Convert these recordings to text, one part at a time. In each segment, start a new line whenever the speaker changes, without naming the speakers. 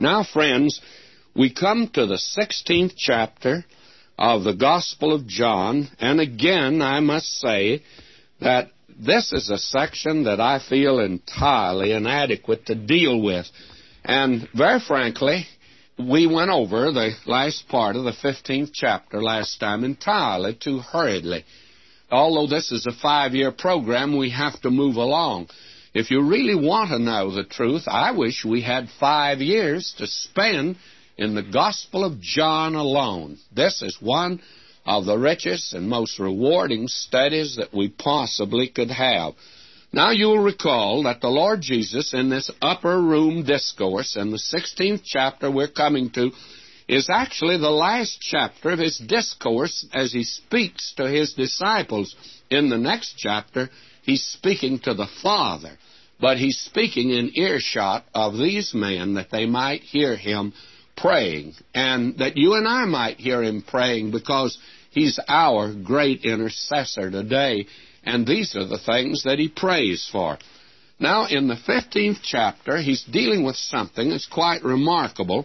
Now, friends, we come to the 16th chapter of the Gospel of John, and again I must say that this is a section that I feel entirely inadequate to deal with. And very frankly, we went over the last part of the 15th chapter last time entirely too hurriedly. Although this is a 5-year program, we have to move along. If you really want to know the truth, I wish we had 5 years to spend in the Gospel of John alone. This is one of the richest and most rewarding studies that we possibly could have. Now you'll recall that the Lord Jesus in this upper room discourse in the 16th chapter we're coming to is actually the last chapter of his discourse as he speaks to his disciples. In the next chapter, he's speaking to the Father, but he's speaking in earshot of these men that they might hear him praying, and that you and I might hear him praying, because he's our great intercessor today, and these are the things that he prays for. Now, in the 15th chapter, he's dealing with something that's quite remarkable.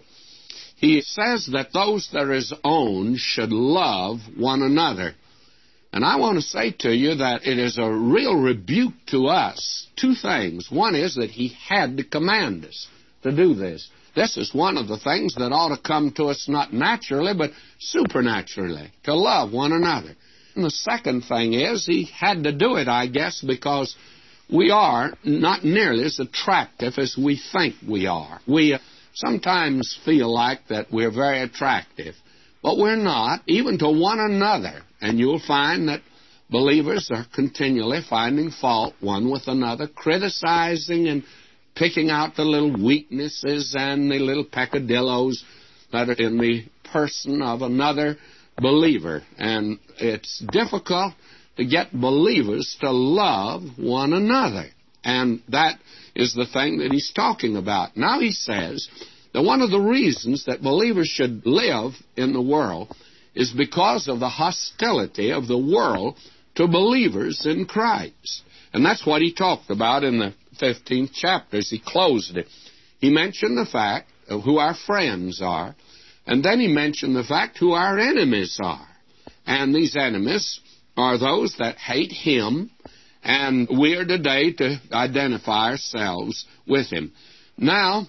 He says that those that are his own should love one another. And I want to say to you that it is a real rebuke to us. Two things. One is that he had to command us to do this. This is one of the things that ought to come to us not naturally, but supernaturally, to love one another. And the second thing is he had to do it, I guess, because we are not nearly as attractive as we think we are. We sometimes feel like that we're very attractive, but we're not, even to one another. And you'll find that believers are continually finding fault one with another, criticizing and picking out the little weaknesses and the little peccadillos that are in the person of another believer. And it's difficult to get believers to love one another. And that is the thing that he's talking about. Now he says that one of the reasons that believers should live in the world is because of the hostility of the world to believers in Christ. And that's what he talked about in the 15th chapter as he closed it. He mentioned the fact of who our friends are, and then he mentioned the fact who our enemies are. And these enemies are those that hate him, and we are today to identify ourselves with him. Now,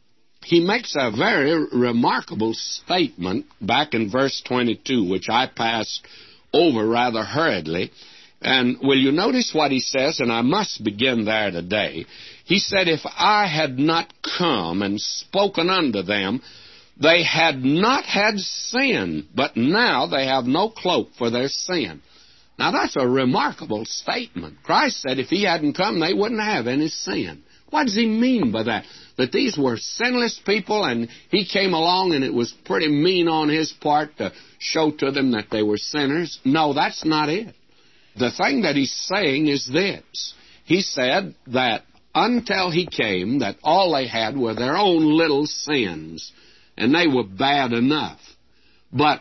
he makes a very remarkable statement back in verse 22, which I passed over rather hurriedly. And will you notice what he says? And I must begin there today. He said, if I had not come and spoken unto them, they had not had sin, but now they have no cloak for their sin. Now that's a remarkable statement. Christ said if he hadn't come, they wouldn't have any sin. What does he mean by that? That these were sinless people and he came along and it was pretty mean on his part to show to them that they were sinners? No, that's not it. The thing that he's saying is this. He said that until he came, that all they had were their own little sins, and they were bad enough. But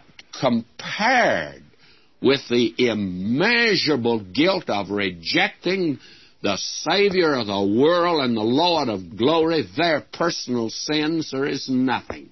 compared with the immeasurable guilt of rejecting the Savior of the world and the Lord of glory, their personal sins, there is nothing.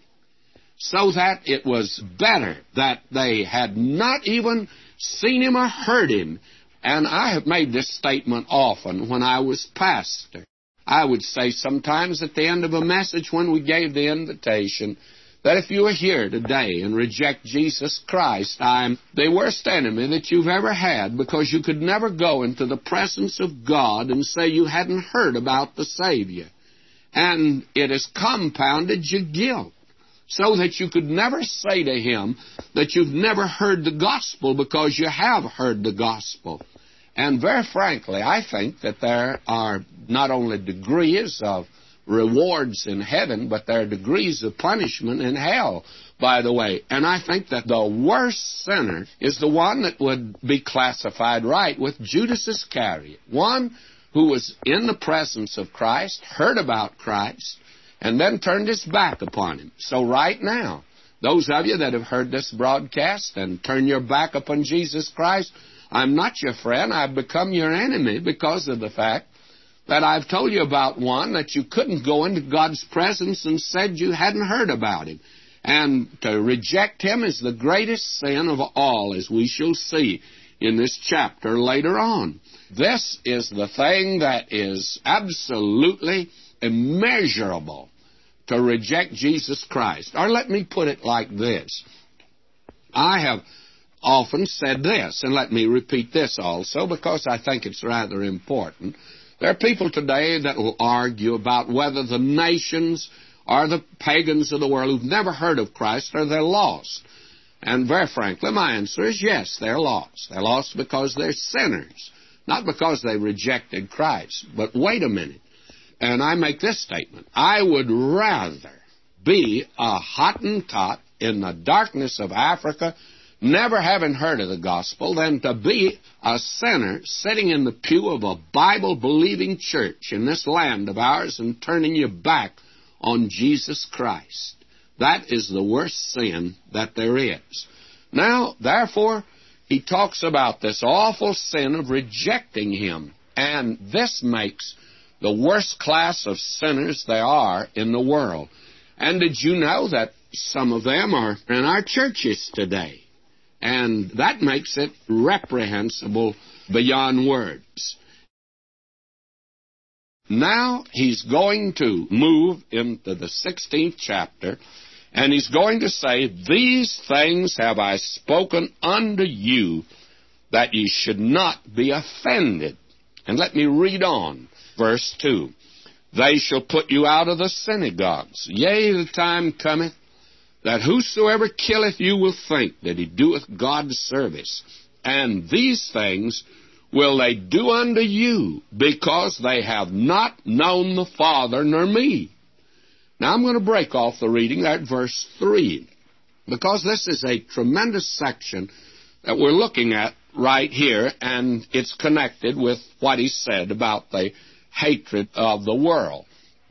So that it was better that they had not even seen him or heard him. And I have made this statement often when I was pastor. I would say sometimes at the end of a message when we gave the invitation that if you are here today and reject Jesus Christ, I'm the worst enemy that you've ever had, because you could never go into the presence of God and say you hadn't heard about the Savior. And it has compounded your guilt, so that you could never say to him that you've never heard the gospel, because you have heard the gospel. And very frankly, I think that there are not only degrees of rewards in heaven, but there are degrees of punishment in hell, by the way. And I think that the worst sinner is the one that would be classified right with Judas Iscariot, one who was in the presence of Christ, heard about Christ, and then turned his back upon him. So right now, those of you that have heard this broadcast and turn your back upon Jesus Christ, I'm not your friend. I've become your enemy because of the fact that I've told you about one that you couldn't go into God's presence and said you hadn't heard about him. And to reject him is the greatest sin of all, as we shall see in this chapter later on. This is the thing that is absolutely immeasurable, to reject Jesus Christ. Or let me put it like this. I have often said this, and let me repeat this also, because I think it's rather important. There are people today that will argue about whether the nations or the pagans of the world who've never heard of Christ, are they lost? And very frankly, my answer is yes, they're lost. They're lost because they're sinners, not because they rejected Christ. But wait a minute, and I make this statement. I would rather be a Hottentot in the darkness of Africa, never having heard of the gospel, than to be a sinner sitting in the pew of a Bible-believing church in this land of ours and turning your back on Jesus Christ. That is the worst sin that there is. Now, therefore, he talks about this awful sin of rejecting him, and this makes the worst class of sinners there are in the world. And did you know that some of them are in our churches today? And that makes it reprehensible beyond words. Now he's going to move into the 16th chapter, and he's going to say, "These things have I spoken unto you, that ye should not be offended." And let me read on. Verse 2. "They shall put you out of the synagogues. Yea, the time cometh, that whosoever killeth you will think that he doeth God service. And these things will they do unto you, because they have not known the Father nor me." Now I'm going to break off the reading at verse 3, because this is a tremendous section that we're looking at right here, and it's connected with what he said about the hatred of the world.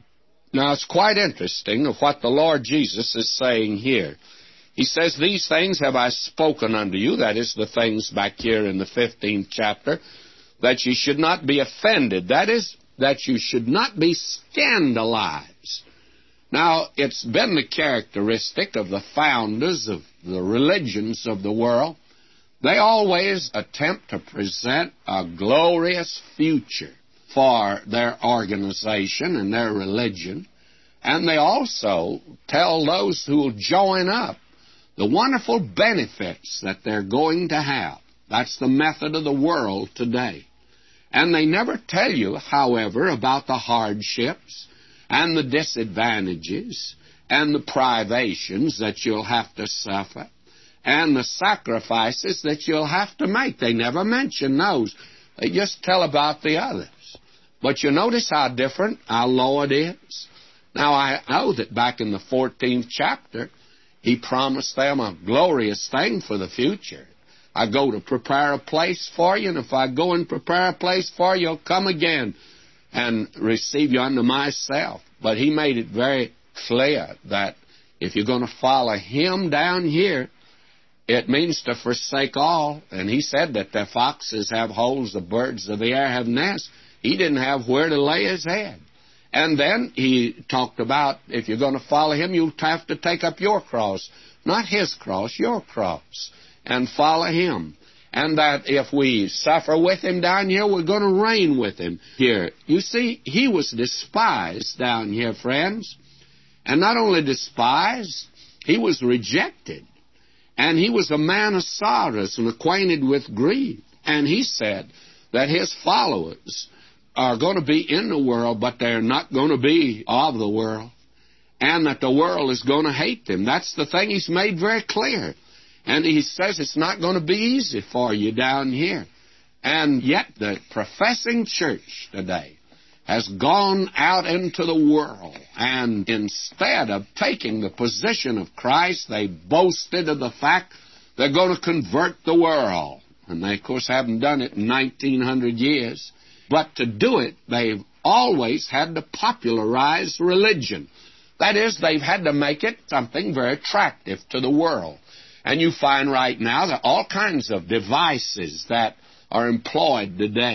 Now, it's quite interesting of what the Lord Jesus is saying here. He says, "These things have I spoken unto you," that is the things back here in the 15th chapter, "that you should not be offended." That is, that you should not be scandalized. Now, it's been the characteristic of the founders of the religions of the world. They always attempt to present a glorious future for their organization and their religion. And they also tell those who will join up the wonderful benefits that they're going to have. That's the method of the world today. And they never tell you, however, about the hardships and the disadvantages and the privations that you'll have to suffer and the sacrifices that you'll have to make. They never mention those. They just tell about the others. But you notice how different, how low it is? Now, I know that back in the 14th chapter, he promised them a glorious thing for the future. "I go to prepare a place for you, and if I go and prepare a place for you, I'll come again and receive you unto myself." But he made it very clear that if you're going to follow him down here, it means to forsake all. And he said that the foxes have holes, the birds of the air have nests. He didn't have where to lay his head. And then he talked about if you're going to follow him, you'll have to take up your cross. Not his cross, your cross. And follow him. And that if we suffer with him down here, we're going to reign with him here. You see, he was despised down here, friends. And not only despised, he was rejected. And he was a man of sorrows and acquainted with grief. And he said that his followers are going to be in the world, but they're not going to be of the world, and that the world is going to hate them. That's the thing he's made very clear. And he says it's not going to be easy for you down here. And yet the professing church today has gone out into the world, and instead of taking the position of Christ, they boasted of the fact they're going to convert the world. And they, of course, haven't done it in 1900 years. But to do it, they've always had to popularize religion. That is, they've had to make it something very attractive to the world. And you find right now that all kinds of devices that are employed today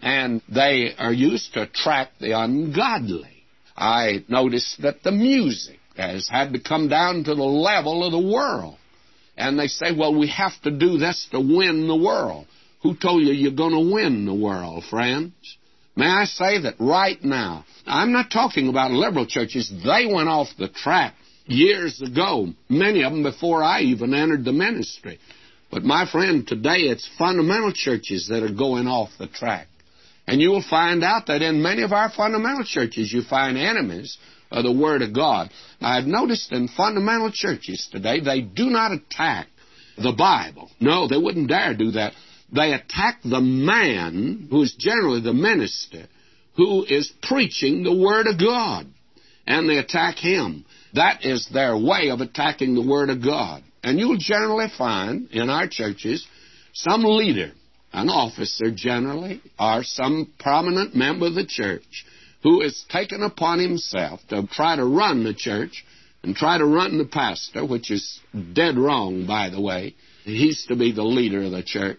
and they are used to attract the ungodly. I noticed that the music has had to come down to the level of the world. And they say, well, we have to do this to win the world. Who told you you're going to win the world, friends? May I say that right now, I'm not talking about liberal churches. They went off the track years ago, many of them before I even entered the ministry. But my friend, today it's fundamental churches that are going off the track. And you will find out that in many of our fundamental churches you find enemies of the Word of God. I've noticed in fundamental churches today, they do not attack the Bible. No, they wouldn't dare do that. They attack the man, who is generally the minister, who is preaching the Word of God. And they attack him. That is their way of attacking the Word of God. And you'll generally find in our churches some leader, an officer generally, or some prominent member of the church, who has taken upon himself to try to run the church and try to run the pastor, which is dead wrong, by the way. He's to be the leader of the church.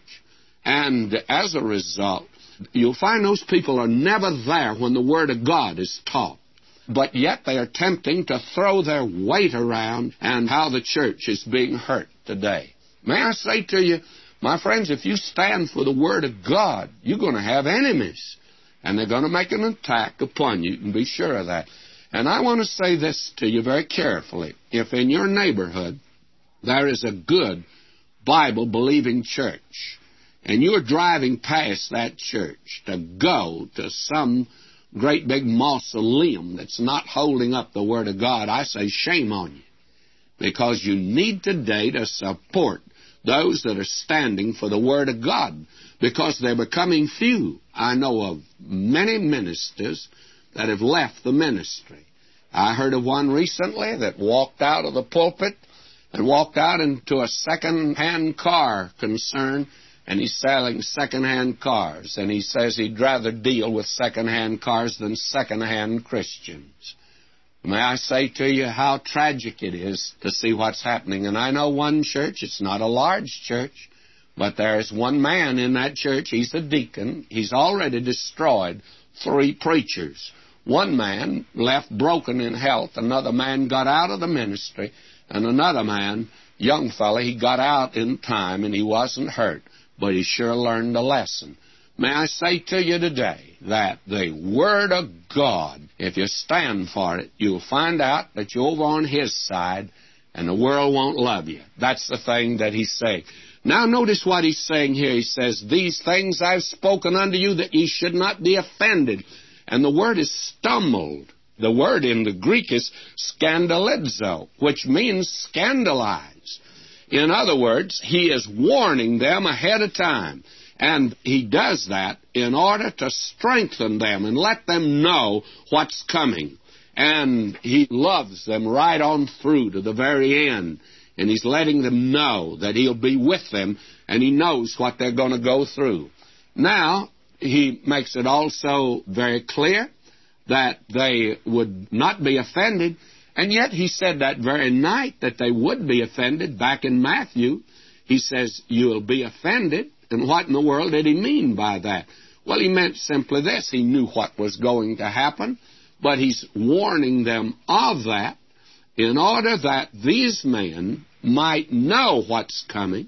And as a result, you'll find those people are never there when the Word of God is taught. But yet they are attempting to throw their weight around and how the church is being hurt today. May I say to you, my friends, if you stand for the Word of God, you're going to have enemies. And they're going to make an attack upon you, and be sure of that. And I want to say this to you very carefully. If in your neighborhood there is a good Bible-believing church, and you're driving past that church to go to some great big mausoleum that's not holding up the Word of God, I say shame on you. Because you need today to support those that are standing for the Word of God, because they're becoming few. I know of many ministers that have left the ministry. I heard of one recently that walked out of the pulpit and walked out into a second-hand car concern, and he's selling second-hand cars. And he says he'd rather deal with second-hand cars than second-hand Christians. May I say to you how tragic it is to see what's happening. And I know one church, it's not a large church, but there's one man in that church, he's a deacon. He's already destroyed 3 preachers. One man left broken in health. Another man got out of the ministry. And another man, young fella, he got out in time and he wasn't hurt. But he sure learned a lesson. May I say to you today that the Word of God, if you stand for it, you'll find out that you're over on His side and the world won't love you. That's the thing that He's saying. Now notice what He's saying here. He says, these things I've spoken unto you that ye should not be offended. And the word is stumbled. The word in the Greek is scandalizo, which means scandalize. In other words, He is warning them ahead of time. And He does that in order to strengthen them and let them know what's coming. And He loves them right on through to the very end. And He's letting them know that He'll be with them, and He knows what they're going to go through. Now, He makes it also very clear that they would not be offended. And yet He said that very night that they would be offended. Back in Matthew, He says, you'll be offended. And what in the world did He mean by that? Well, He meant simply this. He knew what was going to happen, but He's warning them of that in order that these men might know what's coming.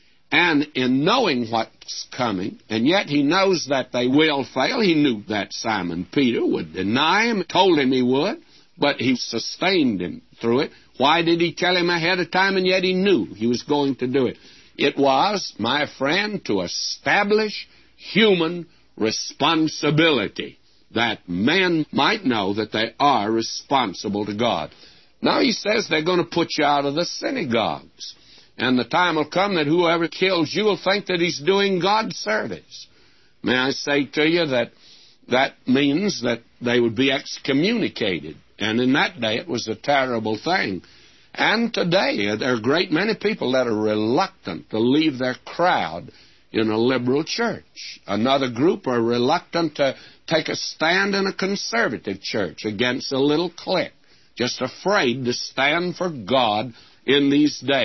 And in knowing what's coming, and yet He knows that they will fail. He knew that Simon Peter would deny Him, told him he would, but He sustained him through it. Why did He tell him ahead of time, and yet He knew He was going to do it? It was, my friend, to establish human responsibility, that men might know that they are responsible to God. Now He says they're going to put you out of the synagogues. And the time will come that whoever kills you will think that he's doing God's service. May I say to you that that means that they would be excommunicated. And in that day it was a terrible thing. And today there are a great many people that are reluctant to leave their crowd in a liberal church. Another group are reluctant to take a stand in a conservative church against a little clique, just afraid to stand for God in these days.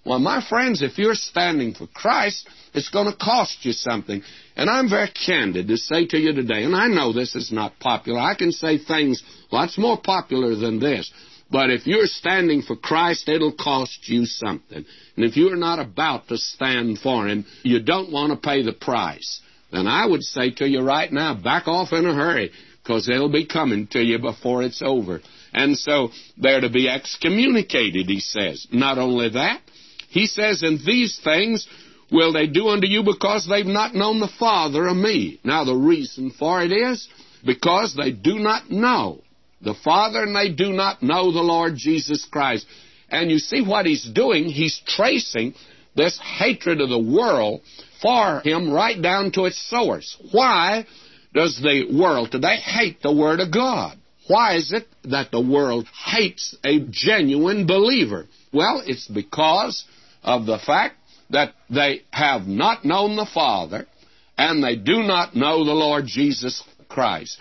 Well, my friends, if you're standing for Christ, it's going to cost you something. And I'm very candid to say to you today, and I know this is not popular. I can say things lots more popular than this. But if you're standing for Christ, it'll cost you something. And if you're not about to stand for Him, you don't want to pay the price, then I would say to you right now, back off in a hurry, because they'll be coming to you before it's over. And so they're to be excommunicated, he says. Not only that, he says, and these things will they do unto you because they've not known the Father or me. Now the reason for it is because they do not know the Father, and they do not know the Lord Jesus Christ. And you see what he's doing? He's tracing this hatred of the world for him right down to its source. Why does the world today hate the Word of God? Why is it that the world hates a genuine believer? Well, it's because of the fact that they have not known the Father, and they do not know the Lord Jesus Christ.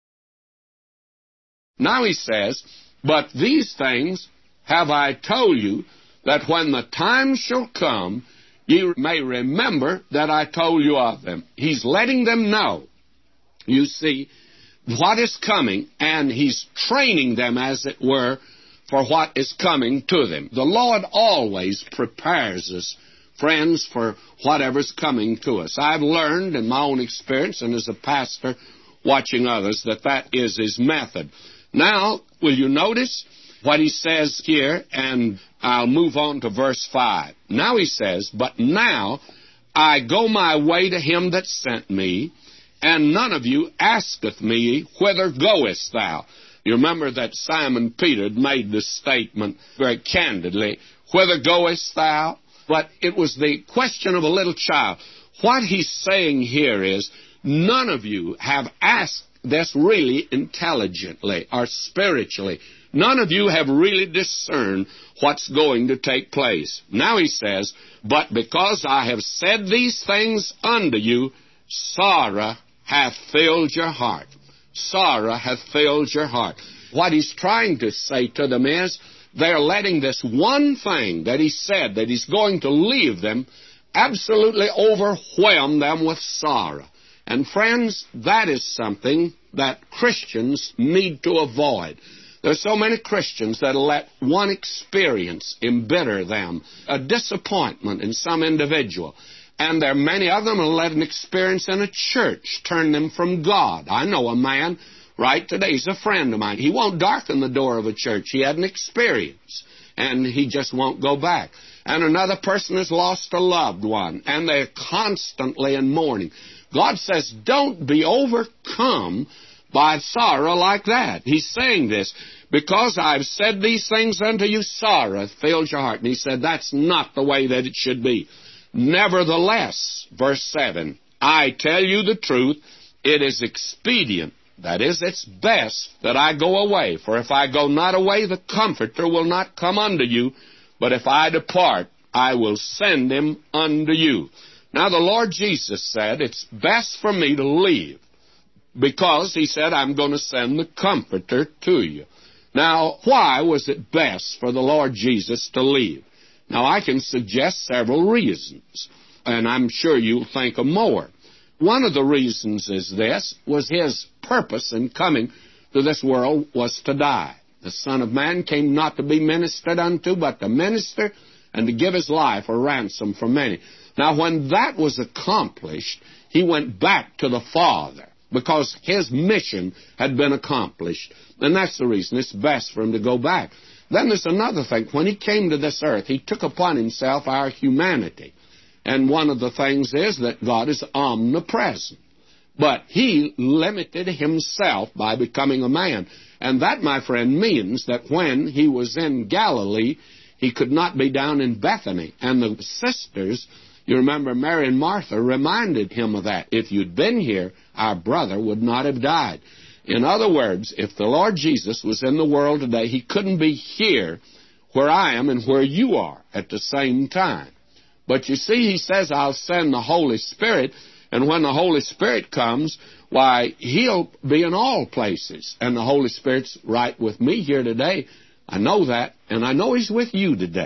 Now he says, but these things have I told you, that when the time shall come, ye may remember that I told you of them. He's letting them know, you see, what is coming, and he's training them, as it were, for what is coming to them. The Lord always prepares us, friends, for whatever's coming to us. I've learned in my own experience and as a pastor watching others that is his method. Now, will you notice what he says here? And I'll move on to verse 5. Now he says, but now I go my way to him that sent me, and none of you asketh me, whither goest thou? You remember that Simon Peter had made this statement very candidly, whither goest thou? But it was the question of a little child. What he's saying here is, none of you have asked this really intelligently or spiritually. None of you have really discerned what's going to take place. Now he says, but because I have said these things unto you, sorrow hath filled your heart. Sorrow hath filled your heart. What he's trying to say to them is, they're letting this one thing that he said, that he's going to leave them, absolutely overwhelm them with sorrow. And friends, that is something that Christians need to avoid. There's so many Christians that let one experience embitter them, a disappointment in some individual. And there are many of them who let an experience in a church turn them from God. I know a man right today, he's a friend of mine. He won't darken the door of a church. He had an experience, and he just won't go back. And another person has lost a loved one, and they're constantly in mourning. God says, don't be overcome by sorrow like that. He's saying this, because I've said these things unto you, sorrow filled your heart. And he said, that's not the way that it should be. Nevertheless, verse 7, I tell you the truth, it is expedient, that is, it's best that I go away. For if I go not away, the Comforter will not come unto you. But if I depart, I will send him unto you. Now, the Lord Jesus said, it's best for me to leave, because he said, I'm going to send the Comforter to you. Now, why was it best for the Lord Jesus to leave? Now, I can suggest several reasons, and I'm sure you'll think of more. One of the reasons is this, was his purpose in coming to this world was to die. The Son of Man came not to be ministered unto, but to minister and to give his life a ransom for many. Now, when that was accomplished, he went back to the Father, because his mission had been accomplished. And that's the reason it's best for him to go back. Then there's another thing. When he came to this earth, he took upon himself our humanity. And one of the things is that God is omnipresent. But he limited himself by becoming a man. And that, my friend, means that when he was in Galilee, he could not be down in Bethany. And the sisters, you remember Mary and Martha, reminded him of that. If you'd been here, our brother would not have died. In other words, if the Lord Jesus was in the world today, he couldn't be here where I am and where you are at the same time. But you see, he says, I'll send the Holy Spirit, and when the Holy Spirit comes, why, he'll be in all places. And the Holy Spirit's right with me here today. I know that, and I know he's with you today.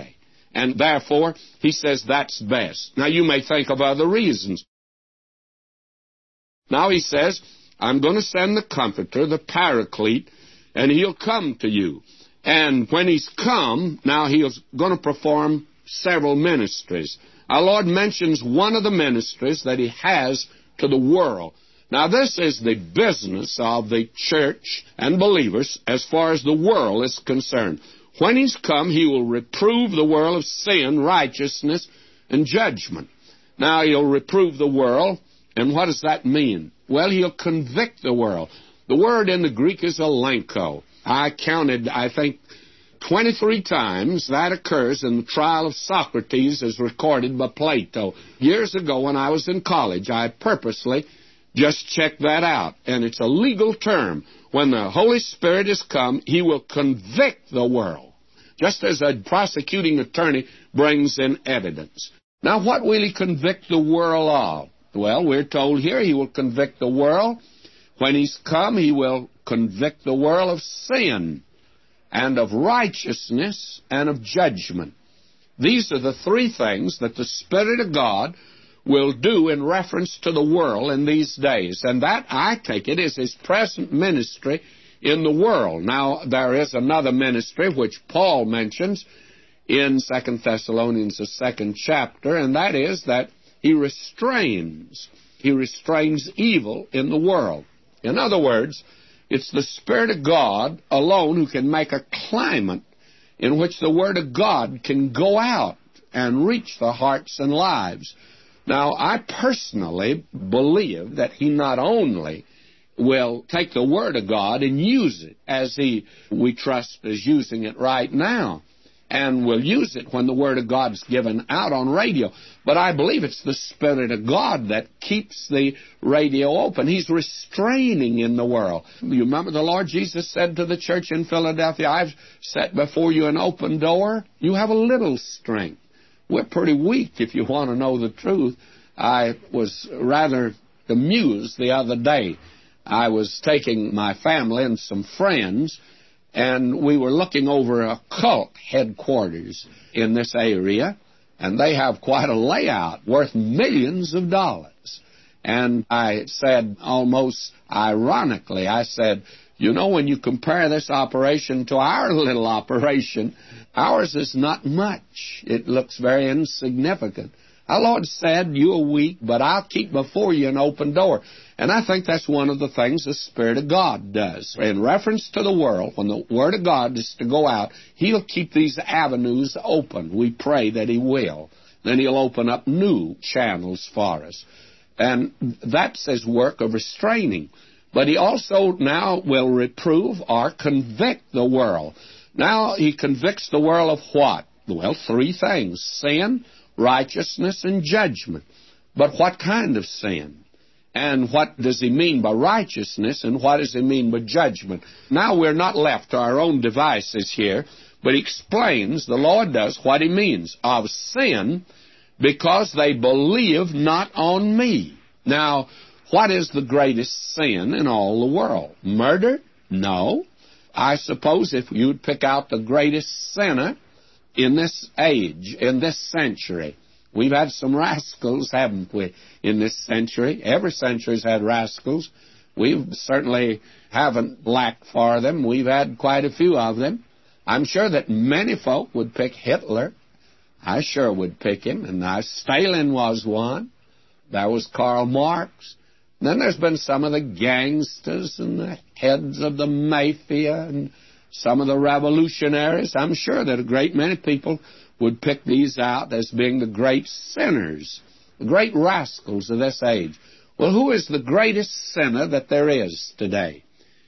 And therefore, he says that's best. Now, you may think of other reasons. Now he says, I'm going to send the Comforter, the Paraclete, and he'll come to you. And when he's come, now he's going to perform several ministries. Our Lord mentions one of the ministries that he has to the world. Now this is the business of the church and believers as far as the world is concerned. When he's come, he will reprove the world of sin, righteousness, and judgment. Now he'll reprove the world, and what does that mean? Well, he'll convict the world. The word in the Greek is elenko. I counted, I think, 23 times that occurs in the trial of Socrates as recorded by Plato. Years ago when I was in college, I purposely just checked that out. And it's a legal term. When the Holy Spirit has come, he will convict the world, just as a prosecuting attorney brings in evidence. Now, what will he convict the world of? Well, we're told here he will convict the world. When he's come, he will convict the world of sin and of righteousness and of judgment. These are the three things that the Spirit of God will do in reference to the world in these days. And that, I take it, is his present ministry in the world. Now, there is another ministry which Paul mentions in 2 Thessalonians, the 2nd chapter, and that is that he restrains evil in the world. In other words, it's the Spirit of God alone who can make a climate in which the Word of God can go out and reach the hearts and lives. Now, I personally believe that he not only will take the Word of God and use it as we trust, is using it right now, and will use it when the Word of God is given out on radio. But I believe it's the Spirit of God that keeps the radio open. He's restraining in the world. You remember the Lord Jesus said to the church in Philadelphia, I've set before you an open door. You have a little strength. We're pretty weak, if you want to know the truth. I was rather amused the other day. I was taking my family and some friends, and we were looking over a cult headquarters in this area, and they have quite a layout worth millions of dollars. And I said, almost ironically, I said, you know, when you compare this operation to our little operation, ours is not much. It looks very insignificant. Our Lord said, you are weak, but I'll keep before you an open door. And I think that's one of the things the Spirit of God does. In reference to the world, when the Word of God is to go out, he'll keep these avenues open. We pray that he will. Then he'll open up new channels for us. And that's his work of restraining. But he also now will reprove or convict the world. Now he convicts the world of what? Well, three things: sin, righteousness, and judgment. But what kind of sin? And what does he mean by righteousness, and what does he mean by judgment? Now we're not left to our own devices here, but he explains, the Lord does, what he means. Of sin, because they believe not on me. Now, what is the greatest sin in all the world? Murder? No. I suppose if you'd pick out the greatest sinner in this age, in this century. We've had some rascals, haven't we, in this century? Every century's had rascals. We certainly haven't lacked for them. We've had quite a few of them. I'm sure that many folk would pick Hitler. I sure would pick him. And Stalin was one. There was Karl Marx. Then there's been some of the gangsters and the heads of the mafia and some of the revolutionaries. I'm sure that a great many people would pick these out as being the great sinners, the great rascals of this age. Well, who is the greatest sinner that there is today?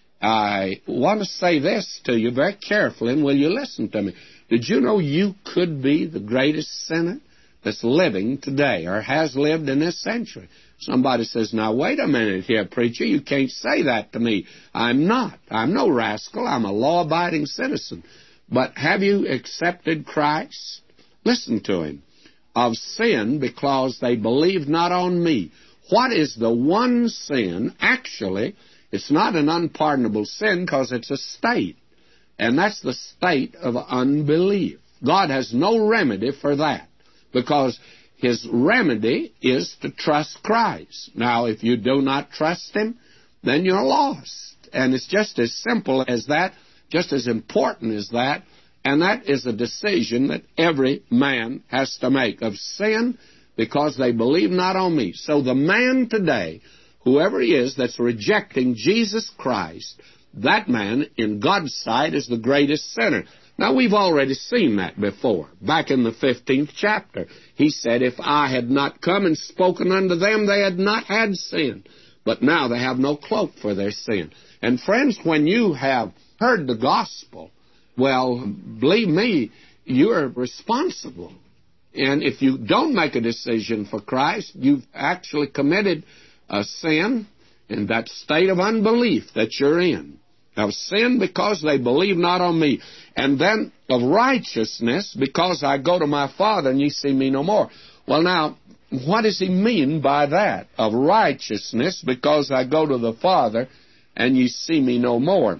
I want to say this to you very carefully, and will you listen to me? Did you know you could be the greatest sinner that's living today or has lived in this century? Somebody says, now, wait a minute here, preacher. You can't say that to me. I'm not. I'm no rascal. I'm a law-abiding citizen. But have you accepted Christ? Listen to him. Of sin, because they believe not on me. What is the one sin? Actually, it's not an unpardonable sin because it's a state. And that's the state of unbelief. God has no remedy for that, because His remedy is to trust Christ. Now, if you do not trust Him, then you're lost. And it's just as simple as that, just as important as that, and that is a decision that every man has to make of sin, because they believe not on me. So the man today, whoever he is that's rejecting Jesus Christ, that man in God's sight is the greatest sinner. Now, we've already seen that before. Back in the 15th chapter, He said, if I had not come and spoken unto them, they had not had sin. But now they have no cloak for their sin. And friends, when you have heard the gospel, well, believe me, you're responsible. And if you don't make a decision for Christ, you've actually committed a sin in that state of unbelief that you're in. Of sin because they believe not on me. And then of righteousness because I go to my Father and ye see me no more. Well, now, what does He mean by that? Of righteousness because I go to the Father and ye see me no more.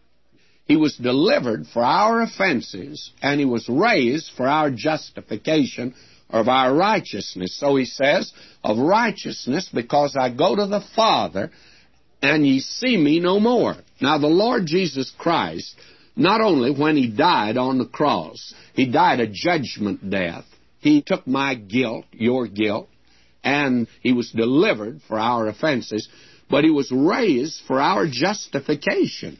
He was delivered for our offenses, and He was raised for our justification of our righteousness. So He says, of righteousness because I go to the Father, and ye see me no more. Now, the Lord Jesus Christ, not only when He died on the cross, He died a judgment death. He took my guilt, your guilt, and He was delivered for our offenses, but He was raised for our justification.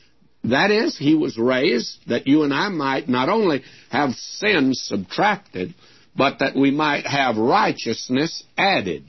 That is, He was raised that you and I might not only have sin subtracted, but that we might have righteousness added.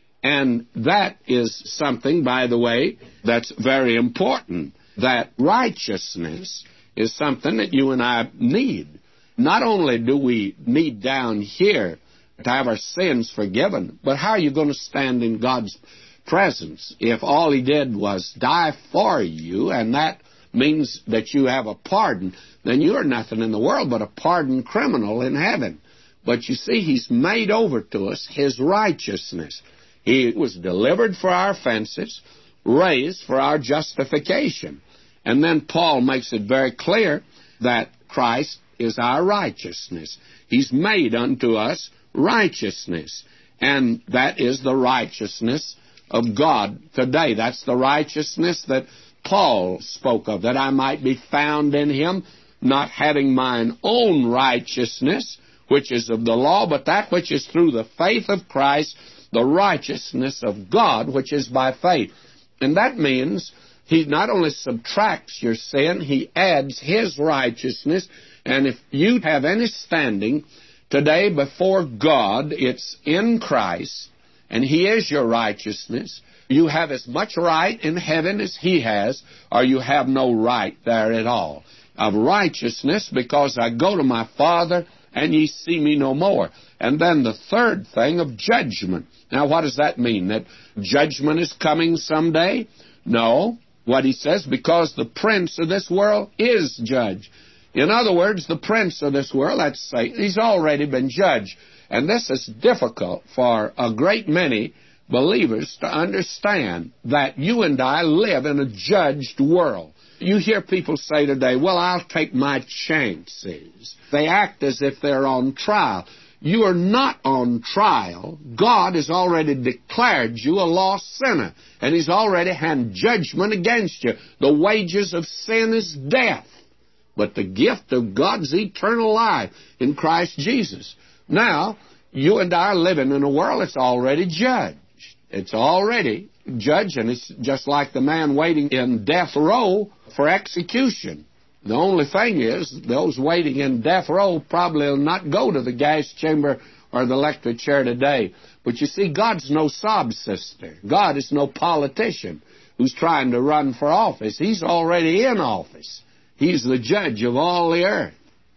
And that is something, by the way, that's very important. That righteousness is something that you and I need. Not only do we need down here to have our sins forgiven, but how are you going to stand in God's presence if all He did was die for you, and that means that you have a pardon? Then you're nothing in the world but a pardoned criminal in heaven. But you see, He's made over to us His righteousness. He was delivered for our offenses, raised for our justification. And then Paul makes it very clear that Christ is our righteousness. He's made unto us righteousness. And that is the righteousness of God today. That's the righteousness that Paul spoke of, that I might be found in Him, not having mine own righteousness, which is of the law, but that which is through the faith of Christ, the righteousness of God, which is by faith. And that means He not only subtracts your sin, He adds His righteousness. And if you have any standing today before God, it's in Christ, and He is your righteousness. You have as much right in heaven as He has, or you have no right there at all. Of righteousness, because I go to my Father, and ye see me no more. And then the third thing, of judgment. Now, what does that mean? That judgment is coming someday? No. What he says, because the prince of this world is judged. In other words, the prince of this world, that's Satan, he's already been judged. And this is difficult for a great many believers to understand, that you and I live in a judged world. You hear people say today, well, I'll take my chances. They act as if they're on trial. You are not on trial. God has already declared you a lost sinner, and He's already had judgment against you. The wages of sin is death, but the gift of God's eternal life in Christ Jesus. Now, you and I are living in a world that's already judged. It's already judged, and it's just like the man waiting in death row for execution. The only thing is, those waiting in death row probably will not go to the gas chamber or the electric chair today. But you see, God's no sob sister. God is no politician who's trying to run for office. He's already in office. He's the judge of all the earth.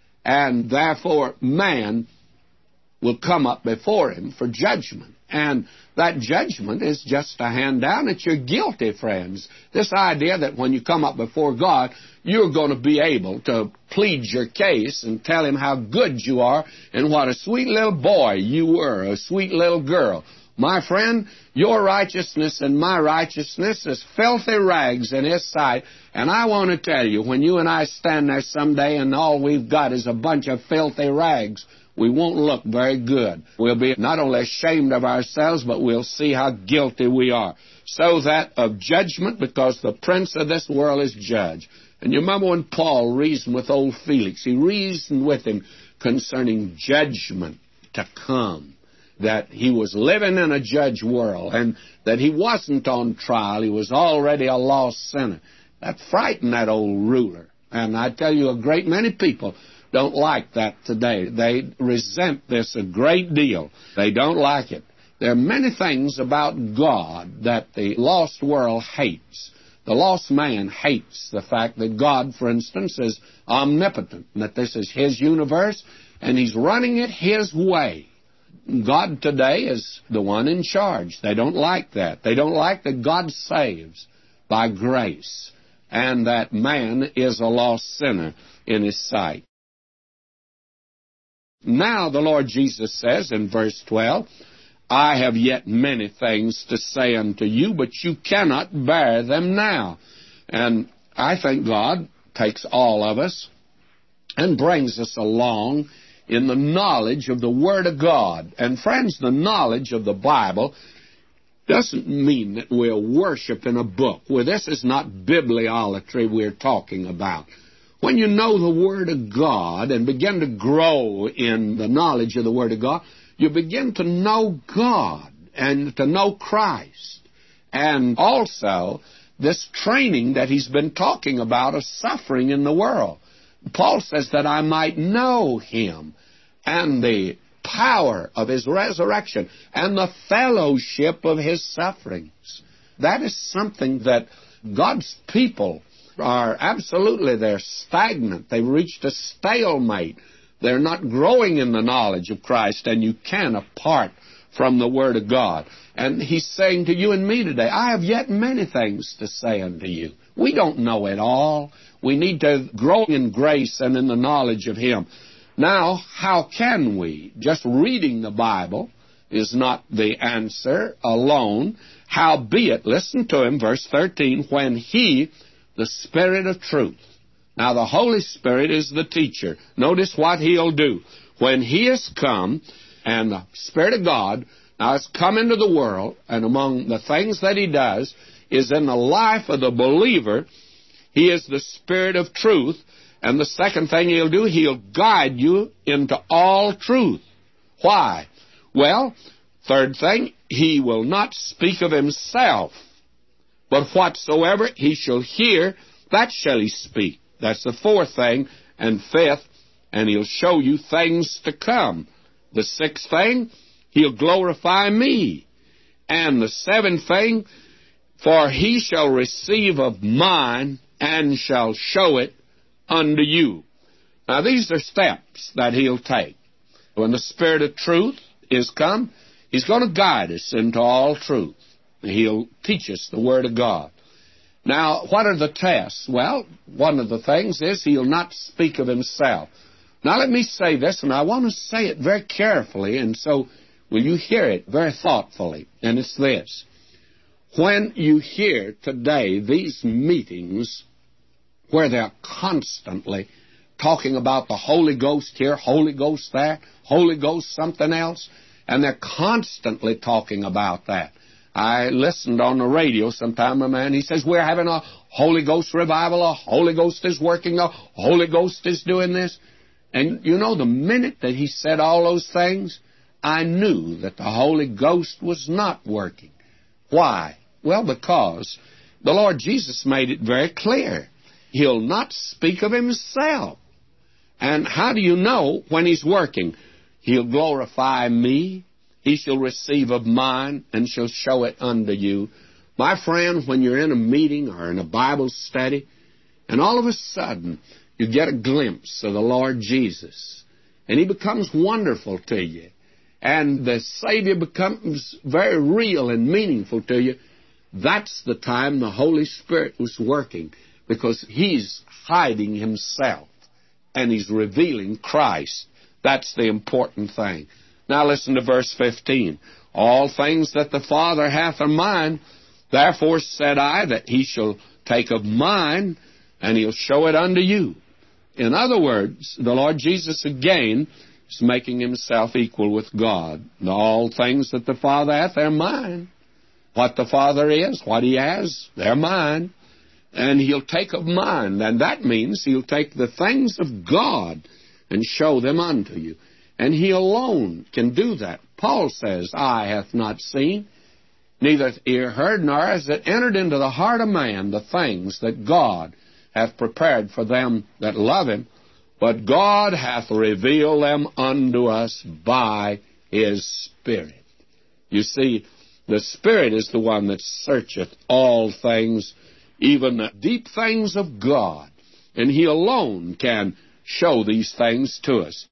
And therefore, man will come up before Him for judgment. And that judgment is just a hand down that you're guilty, friends. This idea that when you come up before God, you're going to be able to plead your case and tell Him how good you are and what a sweet little boy you were, a sweet little girl. My friend, your righteousness and my righteousness is filthy rags in His sight. And I want to tell you, when you and I stand there someday and all we've got is a bunch of filthy rags, we won't look very good. We'll be not only ashamed of ourselves, but we'll see how guilty we are. So that of judgment, because the prince of this world is judged. And you remember when Paul reasoned with old Felix, he reasoned with him concerning judgment to come, that he was living in a judge world, and that he wasn't on trial, he was already a lost sinner. That frightened that old ruler. And I tell you, a great many people don't like that today. They resent this a great deal. They don't like it. There are many things about God that the lost world hates. The lost man hates the fact that God, for instance, is omnipotent, and that this is His universe, and He's running it His way. God today is the one in charge. They don't like that. They don't like that God saves by grace, and that man is a lost sinner in His sight. Now the Lord Jesus says in verse 12, I have yet many things to say unto you, but you cannot bear them now. And I think God takes all of us and brings us along in the knowledge of the Word of God. And friends, the knowledge of the Bible doesn't mean that we'll worship in a book. Well, this is not bibliolatry we're talking about. When you know the Word of God and begin to grow in the knowledge of the Word of God, you begin to know God and to know Christ. And also, this training that He's been talking about of suffering in the world. Paul says that I might know Him and the power of His resurrection and the fellowship of His sufferings. That is something that God's people are absolutely, they're stagnant. They've reached a stalemate. They're not growing in the knowledge of Christ, and you can apart from the Word of God. And He's saying to you and me today, I have yet many things to say unto you. We don't know it all. We need to grow in grace and in the knowledge of Him. Now, how can we? Just reading the Bible is not the answer alone. Howbeit, listen to him, verse 13, when He, the Spirit of truth. Now, the Holy Spirit is the teacher. Notice what He'll do. When He has come, and the Spirit of God now has come into the world, and among the things that He does is in the life of the believer, He is the Spirit of truth. And the second thing He'll do, He'll guide you into all truth. Why? Well, third thing, He will not speak of Himself, but whatsoever He shall hear, that shall He speak. That's the fourth thing. And fifth, and He'll show you things to come. The sixth thing, He'll glorify me. And the seventh thing, for He shall receive of mine and shall show it unto you. Now, these are steps that He'll take. When the Spirit of truth is come, He's going to guide us into all truth. He'll teach us the Word of God. Now, what are the tests? Well, one of the things is He'll not speak of Himself. Now, let me say this, and I want to say it very carefully, and so will you hear it very thoughtfully? And it's this. When you hear today these meetings where they're constantly talking about the Holy Ghost here, Holy Ghost there, Holy Ghost something else, and they're constantly talking about that. I listened on the radio sometime, a man, he says, we're having a Holy Ghost revival, a Holy Ghost is working, a Holy Ghost is doing this. And you know, the minute that he said all those things, I knew that the Holy Ghost was not working. Why? Well, because the Lord Jesus made it very clear. He'll not speak of Himself. And how do you know when He's working? He'll glorify me. He shall receive of mine and shall show it unto you. My friend, when you're in a meeting or in a Bible study, and all of a sudden you get a glimpse of the Lord Jesus, and He becomes wonderful to you, and the Savior becomes very real and meaningful to you, that's the time the Holy Spirit was working, because He's hiding Himself, and He's revealing Christ. That's the important thing. Now listen to verse 15. All things that the Father hath are mine. Therefore said I that he shall take of mine, and he'll show it unto you. In other words, the Lord Jesus again is making himself equal with God. All things that the Father hath, they're mine. What the Father is, what he has, they're mine. And he'll take of mine. And that means he'll take the things of God and show them unto you. And he alone can do that. Paul says, eye hath not seen, neither ear heard, nor has it entered into the heart of man the things that God hath prepared for them that love him. But God hath revealed them unto us by his Spirit. You see, the Spirit is the one that searcheth all things, even the deep things of God. And he alone can show these things to us.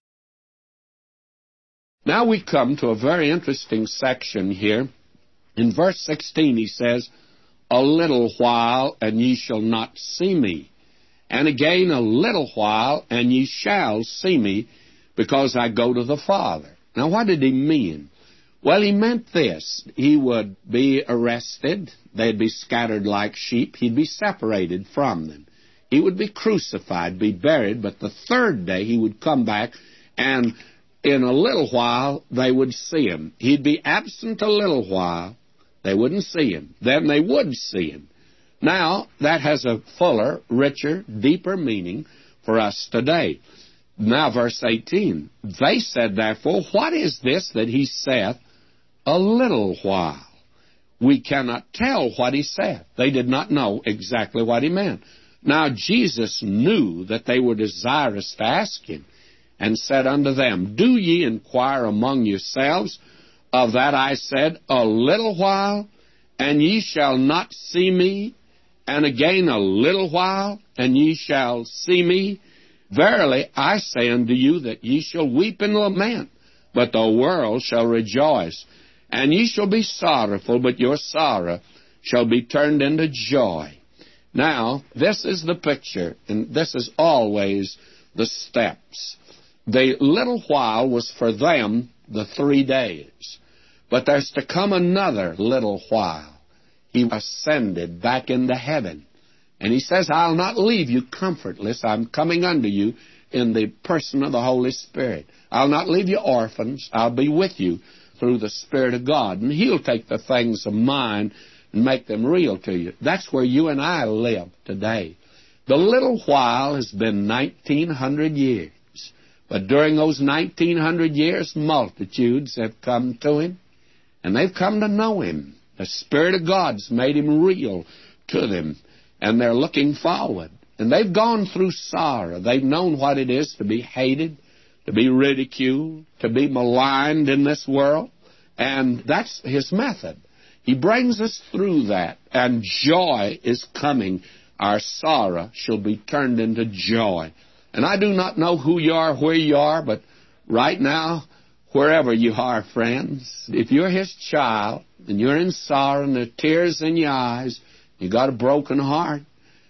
Now we come to a very interesting section here. In verse 16 he says, a little while, and ye shall not see me. And again a little while, and ye shall see me, because I go to the Father. Now what did he mean? Well, he meant this. He would be arrested. They'd be scattered like sheep. He'd be separated from them. He would be crucified, be buried, but the third day he would come back, and in a little while they would see him. He'd be absent a little while. They wouldn't see him. Then they would see him. Now, that has a fuller, richer, deeper meaning for us today. Now, verse 18. They said, therefore, what is this that he saith, a little while? We cannot tell what he said. They did not know exactly what he meant. Now, Jesus knew that they were desirous to ask him, and said unto them, do ye inquire among yourselves of that I said, a little while, and ye shall not see me, and again a little while, and ye shall see me? Verily I say unto you that ye shall weep and lament, but the world shall rejoice. And ye shall be sorrowful, but your sorrow shall be turned into joy. Now, this is the picture, and this is always the steps. The little while was for them the 3 days. But there's to come another little while. He ascended back into heaven. And he says, I'll not leave you comfortless. I'm coming unto you in the person of the Holy Spirit. I'll not leave you orphans. I'll be with you through the Spirit of God. And he'll take the things of mine and make them real to you. That's where you and I live today. The little while has been 1900 years. But during those 1900 years, multitudes have come to him, and they've come to know him. The Spirit of God's made him real to them, and they're looking forward. And they've gone through sorrow. They've known what it is to be hated, to be ridiculed, to be maligned in this world, and that's his method. He brings us through that, and joy is coming. Our sorrow shall be turned into joy. And I do not know who you are, where you are, but right now, wherever you are, friends, if you're his child, and you're in sorrow, and there are tears in your eyes, you got a broken heart,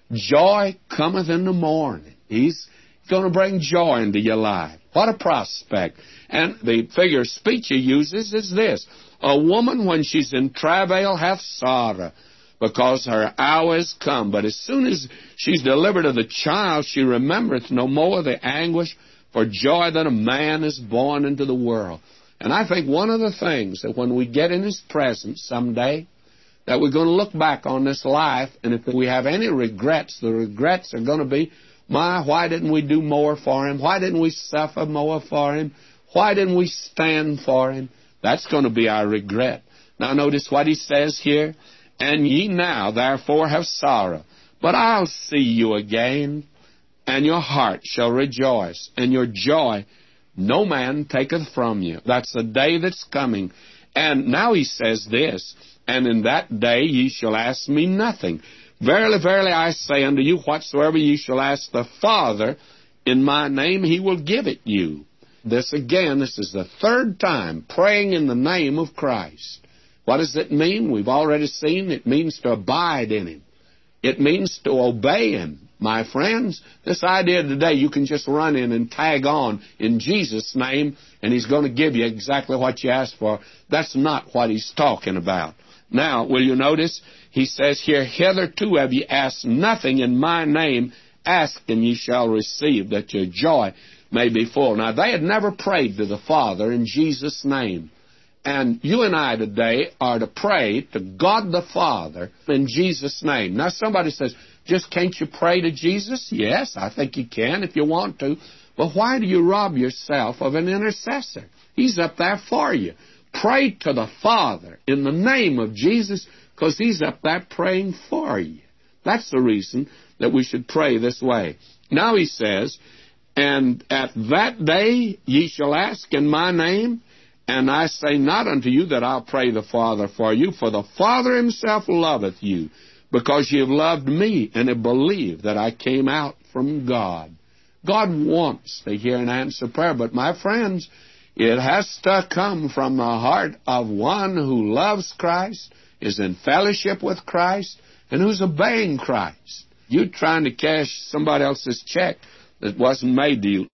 joy cometh in the morning. He's going to bring joy into your life. What a prospect. And the figure of speech he uses is this. A woman, when she's in travail, hath sorrow, because her hour is come. But as soon as she's delivered of the child, she remembereth no more the anguish for joy that a man is born into the world. And I think one of the things that when we get in his presence someday, that we're going to look back on this life, and if we have any regrets, the regrets are going to be, why didn't we do more for him? Why didn't we suffer more for him? Why didn't we stand for him? That's going to be our regret. Now notice what he says here. And ye now therefore have sorrow, but I'll see you again, and your heart shall rejoice, and your joy no man taketh from you. That's the day that's coming. And now he says this, and in that day ye shall ask me nothing. Verily, verily, I say unto you, whatsoever ye shall ask the Father in my name, he will give it you. This again, this is the third time praying in the name of Christ. What does it mean? We've already seen it means to abide in him. It means to obey him. My friends, this idea today, you can just run in and tag on in Jesus' name, and He's going to give you exactly what you asked for. That's not what He's talking about. Now, will you notice? He says here, hitherto have ye asked nothing in my name. Ask, and ye shall receive, that your joy may be full. Now, they had never prayed to the Father in Jesus' name. And you and I today are to pray to God the Father in Jesus' name. Now, somebody says, just can't you pray to Jesus? Yes, I think you can if you want to. But why do you rob yourself of an intercessor? He's up there for you. Pray to the Father in the name of Jesus, because He's up there praying for you. That's the reason that we should pray this way. Now He says, and at that day ye shall ask in my name, and I say not unto you that I'll pray the Father for you, for the Father Himself loveth you, because ye have loved me, and have believed that I came out from God. God wants to hear and answer prayer, but my friends, it has to come from the heart of one who loves Christ, is in fellowship with Christ, and who's obeying Christ. You're trying to cash somebody else's check that wasn't made to you.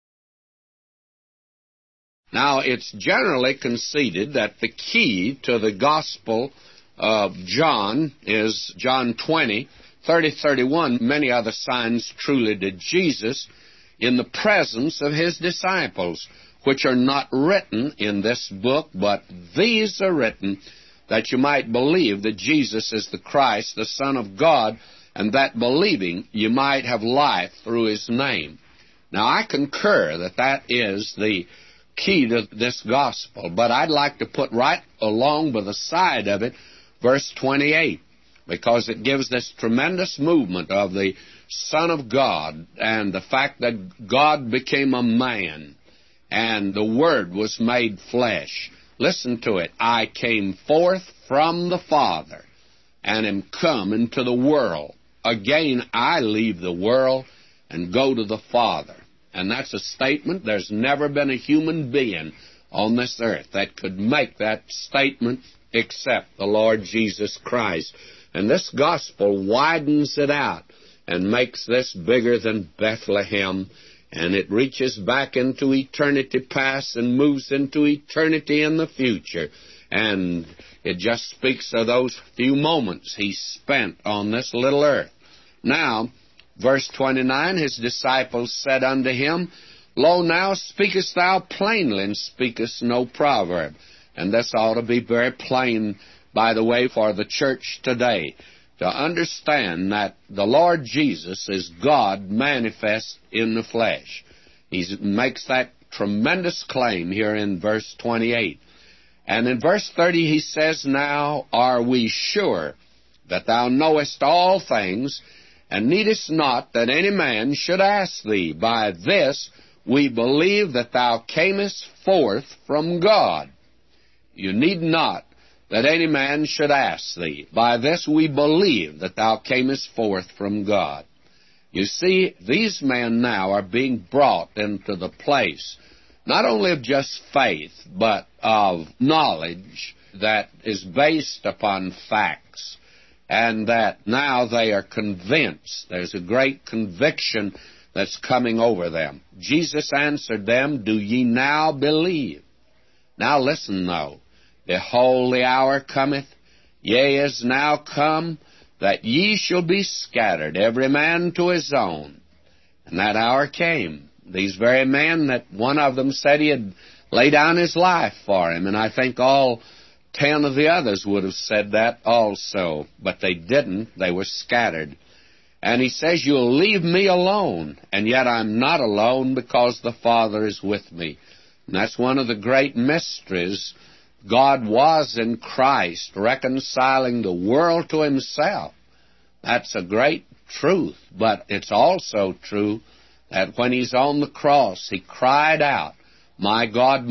Now, it's generally conceded that the key to the Gospel of John is John 20, 30, 31. Many other signs truly did Jesus in the presence of His disciples, which are not written in this book, but these are written that you might believe that Jesus is the Christ, the Son of God, and that believing you might have life through His name. Now, I concur that that is the key to this gospel, but I'd like to put right along by the side of it verse 28, because it gives this tremendous movement of the Son of God and the fact that God became a man and the Word was made flesh. Listen to it. I came forth from the Father and am come into the world. Again, I leave the world and go to the Father. And that's a statement. There's never been a human being on this earth that could make that statement except the Lord Jesus Christ. And this gospel widens it out and makes this bigger than Bethlehem. And it reaches back into eternity past and moves into eternity in the future. And it just speaks of those few moments He spent on this little earth. Now, verse 29, His disciples said unto Him, Lo, now speakest thou plainly, and speakest no proverb. And this ought to be very plain, by the way, for the church today, to understand that the Lord Jesus is God manifest in the flesh. He makes that tremendous claim here in verse 28. And in verse 30 He says, Now are we sure that thou knowest all things, and needest not that any man should ask thee. By this we believe that thou camest forth from God. You need not that any man should ask thee. By this we believe that thou camest forth from God. You see, these men now are being brought into the place, not only of just faith, but of knowledge that is based upon facts, and that now they are convinced. There's a great conviction that's coming over them. Jesus answered them, Do ye now believe? Now listen, though. Behold, the hour cometh, yea, is now come, that ye shall be scattered, every man to his own. And that hour came. These very men, that one of them said he had laid down his life for him, and I think all 10 of the others would have said that also, but they didn't. They were scattered. And He says, You'll leave me alone, and yet I'm not alone, because the Father is with me. And that's one of the great mysteries. God was in Christ, reconciling the world to Himself. That's a great truth, but it's also true that when He's on the cross, He cried out, my God,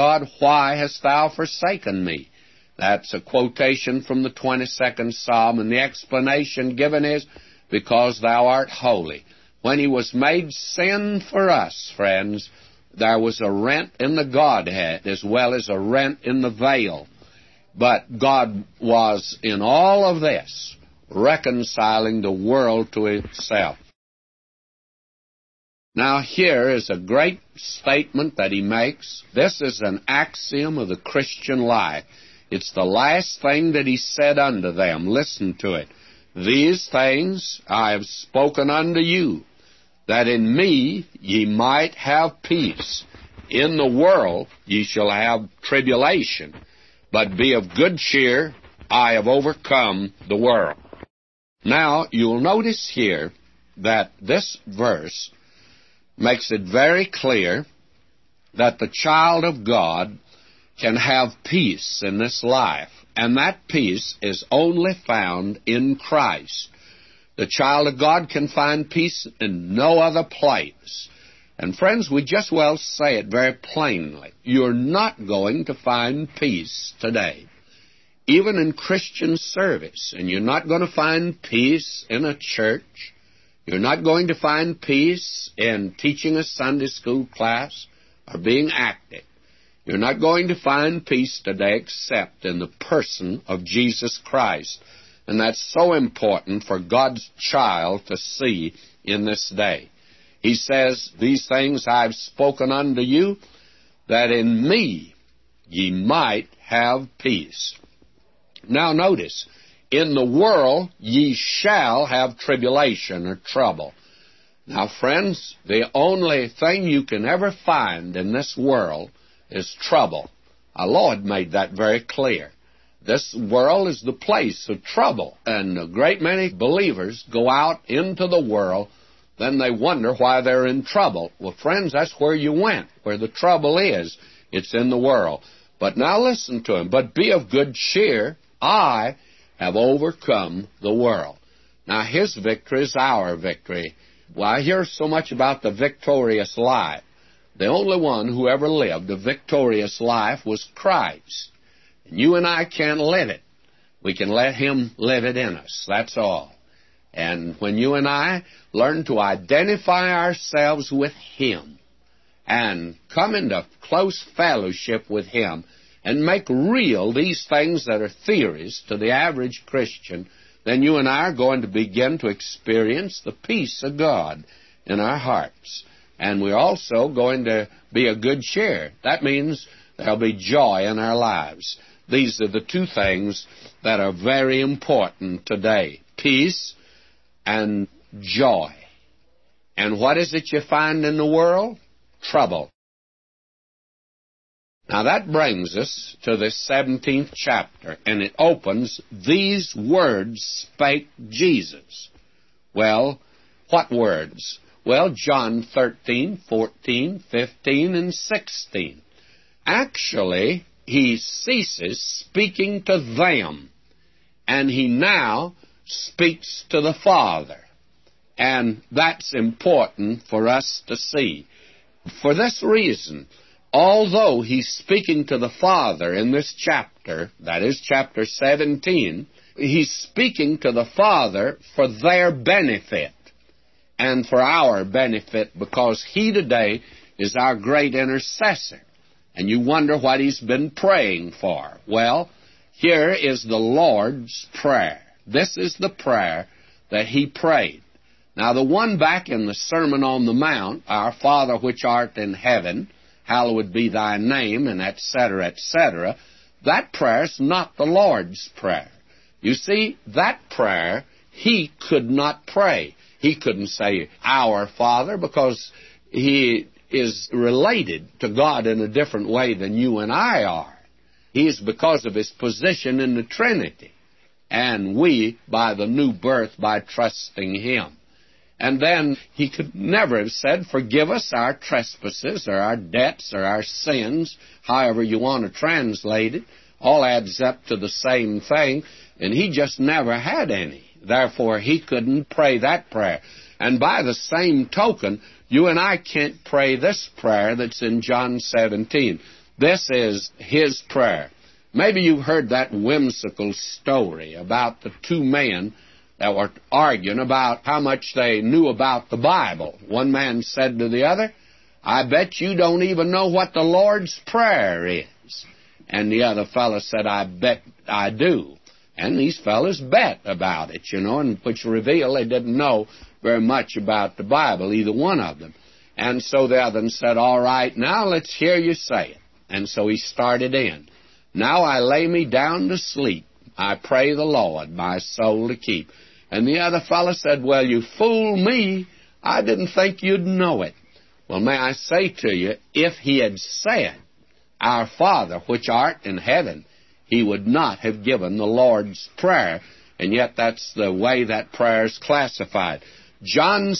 why hast Thou forsaken me? That's a quotation from the 22nd Psalm, and the explanation given is, because Thou art holy. When He was made sin for us, friends, there was a rent in the Godhead as well as a rent in the veil. But God was in all of this reconciling the world to Himself. Now here is a great statement that he makes. This is an axiom of the Christian life. It's the last thing that he said unto them. Listen to it. These things I have spoken unto you, that in me ye might have peace. In the world ye shall have tribulation, but be of good cheer, I have overcome the world. Now, you'll notice here that this verse makes it very clear that the child of God can have peace in this life, and that peace is only found in Christ. The child of God can find peace in no other place. And friends, we just well say it very plainly. You're not going to find peace today, even in Christian service. And you're not going to find peace in a church. You're not going to find peace in teaching a Sunday school class or being active. You're not going to find peace today except in the person of Jesus Christ. And that's so important for God's child to see in this day. He says, these things I've spoken unto you, that in me ye might have peace. Now notice, in the world ye shall have tribulation or trouble. Now friends, the only thing you can ever find in this world is trouble. Our Lord made that very clear. This world is the place of trouble, and a great many believers go out into the world. Then they wonder why they're in trouble. Well, friends, that's where you went, where the trouble is. It's in the world. But now listen to him. But be of good cheer. I have overcome the world. Now, his victory is our victory. Well, I hear so much about the victorious life. The only one who ever lived a victorious life was Christ. And you and I can't live it. We can let him live it in us. That's all. And when you and I learn to identify ourselves with him and come into close fellowship with him and make real these things that are theories to the average Christian, then you and I are going to begin to experience the peace of God in our hearts. And we're also going to be of good cheer. That means there'll be joy in our lives. These are the two things that are very important today. Peace and joy. And what is it you find in the world? Trouble. Now that brings us to the 17th chapter, and it opens, these words spake Jesus. Well, what words? Well, John 13, 14, 15, and 16. Actually, he ceases speaking to them, and he now speaks to the Father. And that's important for us to see. For this reason, although he's speaking to the Father in this chapter, that is chapter 17, he's speaking to the Father for their benefit and for our benefit, because he today is our great intercessor. And you wonder what he's been praying for. Well, here is the Lord's Prayer. This is the prayer that he prayed. Now, the one back in the Sermon on the Mount, Our Father which art in heaven, hallowed be thy name, and etc., etc., that prayer is not the Lord's Prayer. You see, that prayer he could not pray. He couldn't say, Our Father, because he is related to God in a different way than you and I are. He is because of his position in the Trinity. And we, by the new birth, by trusting him. And then he could never have said, forgive us our trespasses or our debts or our sins, however you want to translate it. All adds up to the same thing, and he just never had any. Therefore, he couldn't pray that prayer. And by the same token, you and I can't pray this prayer that's in John 17. This is his prayer. Maybe you've heard that whimsical story about the two men that were arguing about how much they knew about the Bible. One man said to the other, I bet you don't even know what the Lord's Prayer is. And the other fellow said, I bet I do. And these fellows bet about it, and which revealed they didn't know very much about the Bible, either one of them. And so the other one said, all right, now let's hear you say it. And so he started in. Now I lay me down to sleep. I pray the Lord my soul to keep. And the other fellow said, well, you fooled me. I didn't think you'd know it. Well, may I say to you, if he had said, Our Father, which art in heaven, he would not have given the Lord's Prayer. And yet that's the way that prayer is classified. John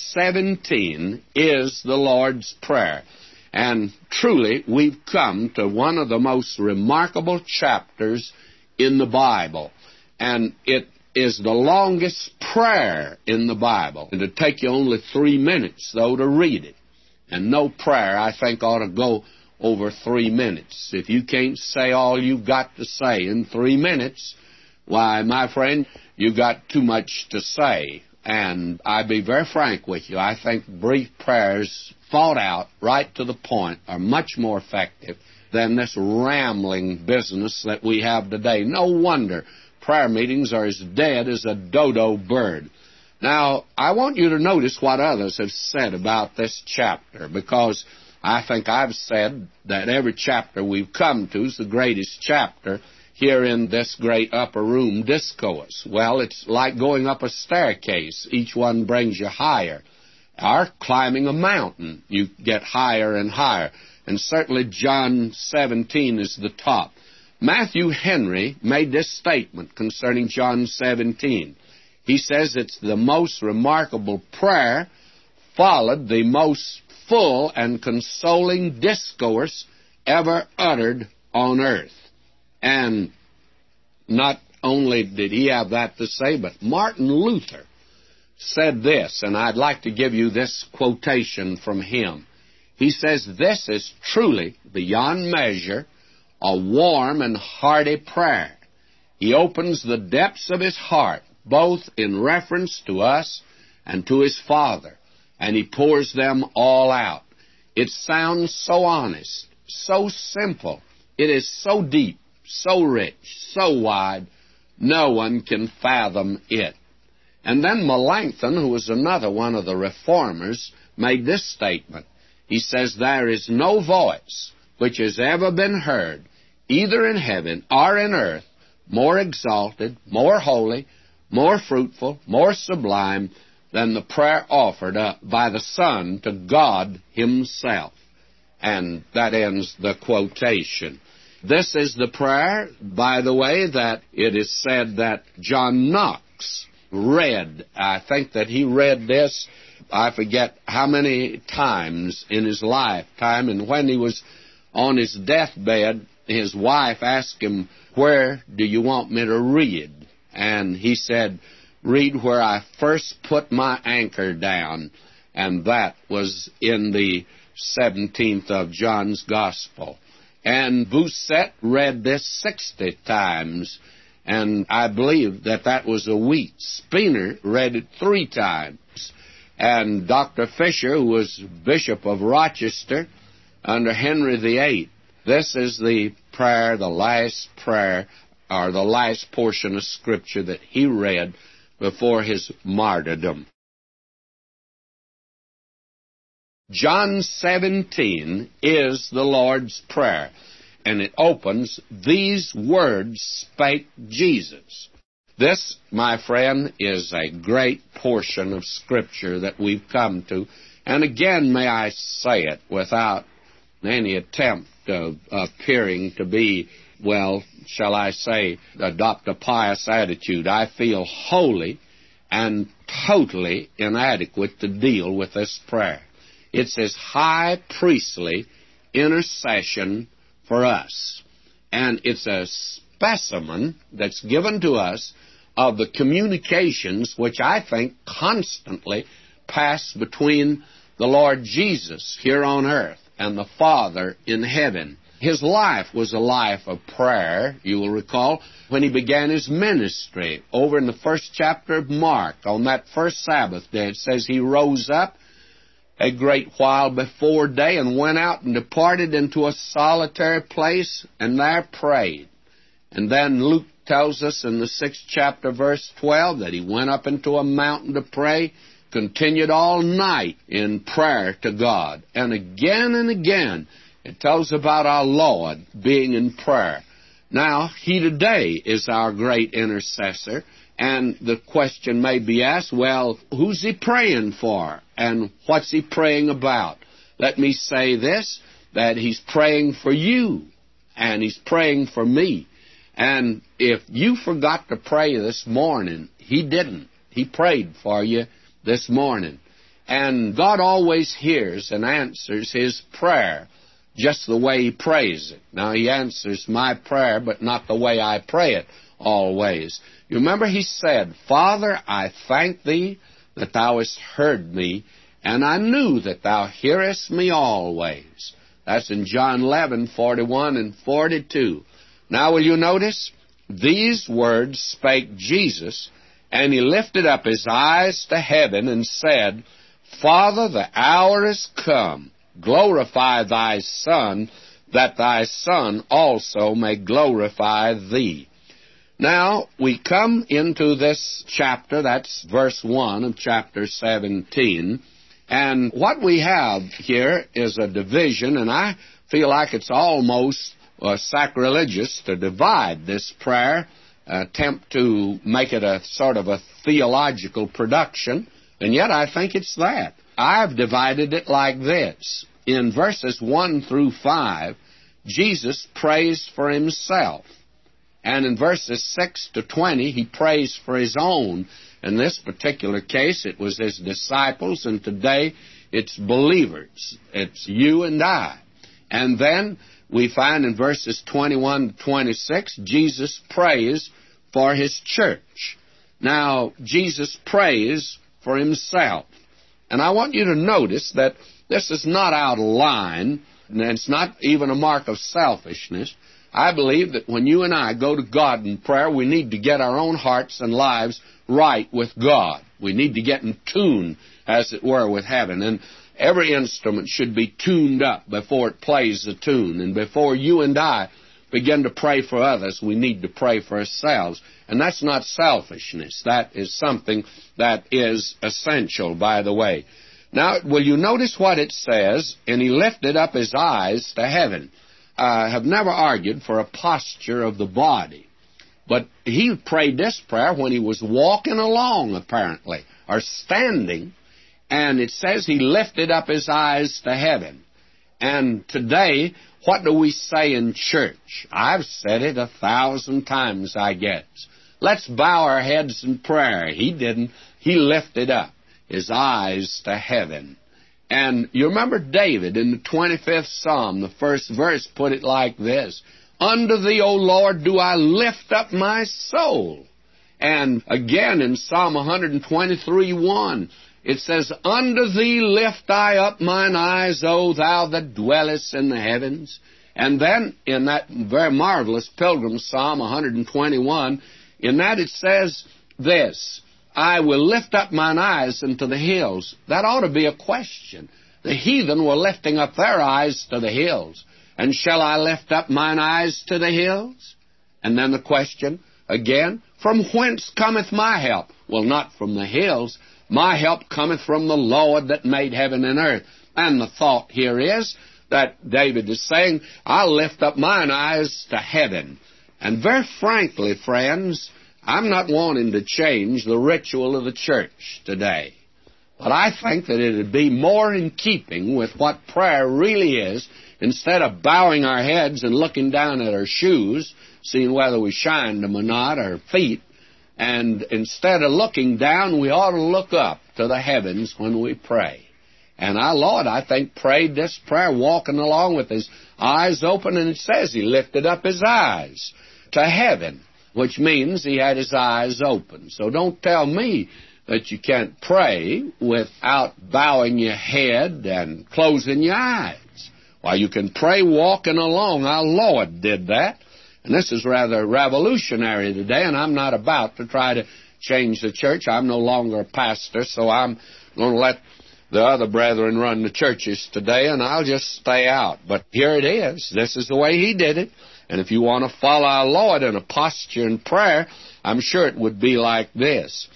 17 is the Lord's Prayer. And truly, we've come to one of the most remarkable chapters in the Bible. And it is the longest prayer in the Bible. It'll take you only 3 minutes, though, to read it. And no prayer, I think, ought to go over 3 minutes. If you can't say all you've got to say in 3 minutes, why, my friend, you've got too much to say. And I'll be very frank with you. I think brief prayers thought out, right to the point, are much more effective than this rambling business that we have today. No wonder prayer meetings are as dead as a dodo bird. Now, I want you to notice what others have said about this chapter, because I think I've said that every chapter we've come to is the greatest chapter here in this great upper room discourse. Well, it's like going up a staircase. Each one brings you higher. Or climbing a mountain, you get higher and higher. And certainly John 17 is the top. Matthew Henry made this statement concerning John 17. He says it's the most remarkable prayer, followed the most full and consoling discourse ever uttered on earth. And not only did he have that to say, but Martin Luther said this, and I'd like to give you this quotation from him. He says, this is truly, beyond measure, a warm and hearty prayer. He opens the depths of his heart, both in reference to us and to his Father, and he pours them all out. It sounds so honest, so simple. It is so deep, so rich, so wide, no one can fathom it. And then Melanchthon, who was another one of the reformers, made this statement. He says, there is no voice which has ever been heard, either in heaven or in earth, more exalted, more holy, more fruitful, more sublime than the prayer offered up by the Son to God Himself. And that ends the quotation. This is the prayer, by the way, that it is said that John Knox read. I think that he read this, I forget how many times in his lifetime, and when he was on his deathbed, his wife asked him, where do you want me to read? And he said, read where I first put my anchor down. And that was in the 17th of John's Gospel. And Bousset read this 60 times, and I believe that that was a week. Spener read it 3 times. And Dr. Fisher, who was Bishop of Rochester under Henry VIII, this is the prayer, the last prayer, or the last portion of Scripture that he read before his martyrdom. John 17 is the Lord's Prayer, and it opens, these words spake Jesus. This, my friend, is a great portion of Scripture that we've come to. And again, may I say it without any attempt of appearing to be, well, shall I say, adopt a pious attitude. I feel wholly and totally inadequate to deal with this prayer. It's His high priestly intercession for us. And it's a specimen that's given to us of the communications which I think constantly pass between the Lord Jesus here on earth and the Father in heaven. His life was a life of prayer, you will recall, when He began His ministry. Over in the first chapter of Mark, on that first Sabbath day, it says He rose up a great while before day and went out and departed into a solitary place and there prayed. And then Luke tells us in the 6th chapter, verse 12, that He went up into a mountain to pray, continued all night in prayer to God. And again, it tells about our Lord being in prayer. Now, He today is our great intercessor, and the question may be asked, well, who's He praying for, and what's He praying about? Let me say this, that He's praying for you, and He's praying for me. And if you forgot to pray this morning, He didn't. He prayed for you this morning. And God always hears and answers His prayer just the way He prays it. Now, He answers my prayer, but not the way I pray it always. You remember He said, Father, I thank Thee that Thou hast heard me, and I knew that Thou hearest me always. That's in John 11:41 and 42. Now, will you notice? These words spake Jesus, and He lifted up His eyes to heaven and said, Father, the hour is come. Glorify Thy Son, that Thy Son also may glorify Thee. Now, we come into this chapter, that's verse 1 of chapter 17, and what we have here is a division, and I feel like it's almost sacrilegious to divide this prayer, attempt to make it a sort of a theological production, and yet I think it's that. I've divided it like this. In verses 1 through 5, Jesus prays for Himself. And in verses 6 to 20, He prays for His own. In this particular case, it was His disciples, and today it's believers. It's you and I. And then we find in verses 21 to 26, Jesus prays for His church. Now, Jesus prays for Himself. And I want you to notice that this is not out of line, and it's not even a mark of selfishness. I believe that when you and I go to God in prayer, we need to get our own hearts and lives right with God. We need to get in tune, as it were, with heaven. And every instrument should be tuned up before it plays the tune. And before you and I begin to pray for others, we need to pray for ourselves. And that's not selfishness. That is something that is essential, by the way. Now, will you notice what it says? And He lifted up His eyes to heaven. I have never argued for a posture of the body. But He prayed this prayer when He was walking along, apparently, or standing. And it says He lifted up His eyes to heaven. And today, what do we say in church? I've said it 1,000 times, I guess. Let's bow our heads in prayer. He didn't. He lifted up His eyes to heaven. And you remember David in the 25th Psalm, the first verse put it like this, Unto Thee, O Lord, do I lift up my soul. And again in Psalm 123:1, it says, Unto Thee lift I up mine eyes, O Thou that dwellest in the heavens. And then in that very marvelous Pilgrim Psalm 121, in that it says this, I will lift up mine eyes unto the hills. That ought to be a question. The heathen were lifting up their eyes to the hills. And shall I lift up mine eyes to the hills? And then the question again, from whence cometh my help? Well, not from the hills. My help cometh from the Lord that made heaven and earth. And the thought here is that David is saying, I'll lift up mine eyes to heaven. And very frankly, friends, I'm not wanting to change the ritual of the church today. But I think that it would be more in keeping with what prayer really is, instead of bowing our heads and looking down at our shoes, seeing whether we shined them or not, our feet. And instead of looking down, we ought to look up to the heavens when we pray. And our Lord, I think, prayed this prayer walking along with His eyes open, and it says He lifted up His eyes to heaven, which means He had His eyes open. So don't tell me that you can't pray without bowing your head and closing your eyes. Why, you can pray walking along. Our Lord did that. And this is rather revolutionary today, and I'm not about to try to change the church. I'm no longer a pastor, so I'm going to let the other brethren run the churches today, and I'll just stay out. But here it is. This is the way He did it. And if you want to follow our Lord in a posture in prayer, I'm sure it would be like this.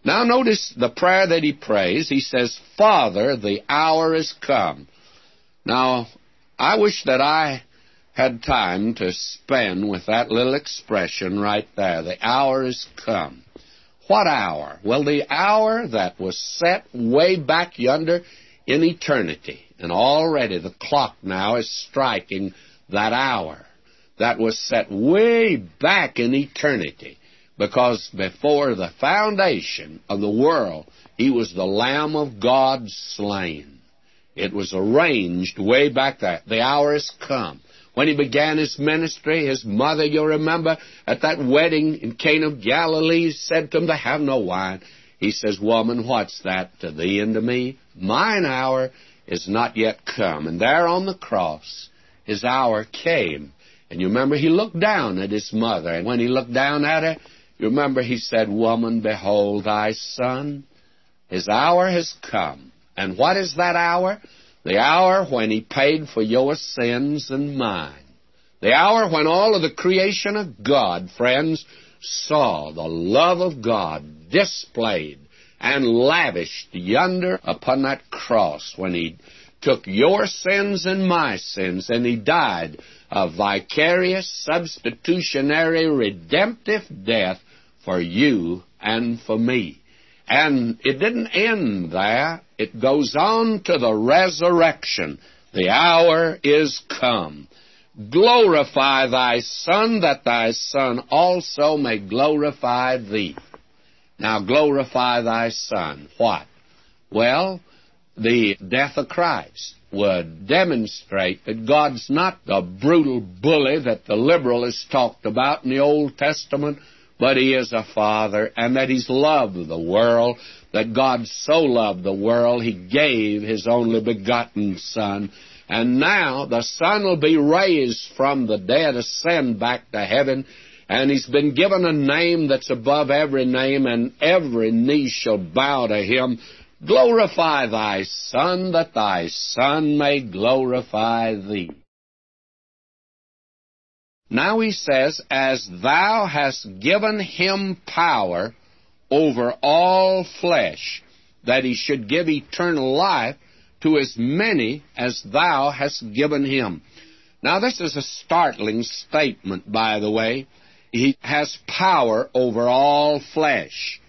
Now notice the prayer that he prays. He says, Father, the hour is come. Now, I wish that I had time to spend with that little expression right there. The hour is come. What hour? Well, the hour that was set way back yonder in eternity. And already the clock now is striking that hour that was set way back in eternity. Because before the foundation of the world, he was the Lamb of God slain. It was arranged way back there. The hour has come. When he began his ministry, his mother, you'll remember, at that wedding in Cana of Galilee, said to him, they have no wine. He says, Woman, what's that to thee and to me? Mine hour is not yet come. And there on the cross, his hour came. And you remember, he looked down at his mother. And when he looked down at her, you remember he said, Woman, behold thy son. His hour has come. And what is that hour? The hour when he paid for your sins and mine. The hour when all of the creation of God, friends, saw the love of God displayed and lavished yonder upon that cross when he took your sins and my sins, and he died a vicarious, substitutionary, redemptive death for you and for me. And it didn't end there. It goes on to the resurrection. The hour is come. Glorify thy Son, that thy Son also may glorify thee. Now, glorify thy Son. What? Well, the death of Christ would demonstrate that God's not the brutal bully that the liberal has talked about in the Old Testament, but he is a Father, and that he's loved the world, that God so loved the world, he gave his only begotten Son. And now the Son will be raised from the dead, ascend back to heaven, and he's been given a name that's above every name, and every knee shall bow to him. Glorify thy Son, that thy Son may glorify thee. Now he says, as thou hast given him power over all flesh, that he should give eternal life to as many as thou hast given him. Now this is a startling statement, by the way. He has power over all flesh.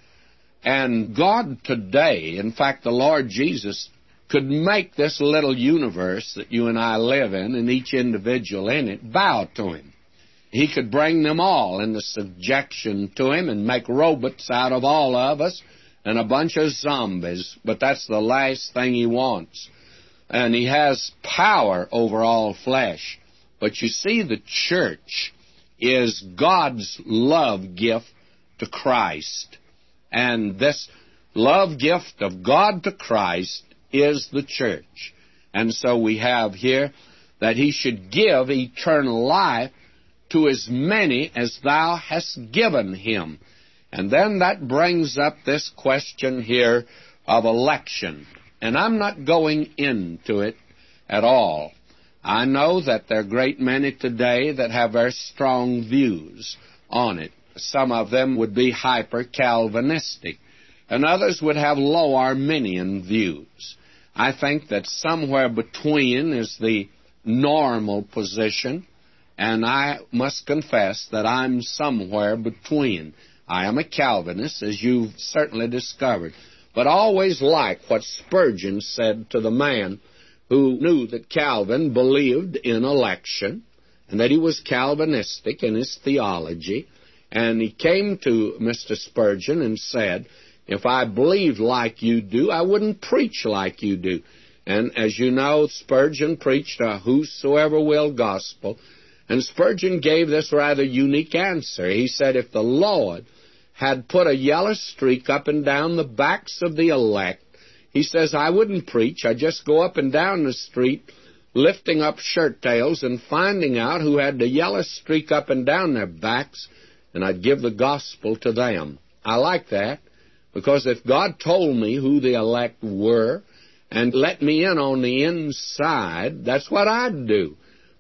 And God today, in fact the Lord Jesus, could make this little universe that you and I live in, and each individual in it, bow to him. He could bring them all into subjection to him and make robots out of all of us and a bunch of zombies. But that's the last thing he wants. And he has power over all flesh. But you see, the church is God's love gift to Christ. And this love gift of God to Christ is the church. And so we have here that he should give eternal life to as many as thou hast given him. And then that brings up this question here of election. And I'm not going into it at all. I know that there are a great many today that have very strong views on it. Some of them would be hyper-Calvinistic, and others would have low Arminian views. I think that somewhere between is the normal position, and I must confess that I'm somewhere between. I am a Calvinist, as you've certainly discovered, but I always like what Spurgeon said to the man who knew that Calvin believed in election and that he was Calvinistic in his theology. And he came to Mr. Spurgeon and said, if I believed like you do, I wouldn't preach like you do. And as you know, Spurgeon preached a whosoever will gospel. And Spurgeon gave this rather unique answer. He said, if the Lord had put a yellow streak up and down the backs of the elect, he says, I wouldn't preach. I'd just go up and down the street, lifting up shirt tails and finding out who had the yellow streak up and down their backs, and I'd give the gospel to them. I like that, because if God told me who the elect were and let me in on the inside, that's what I'd do.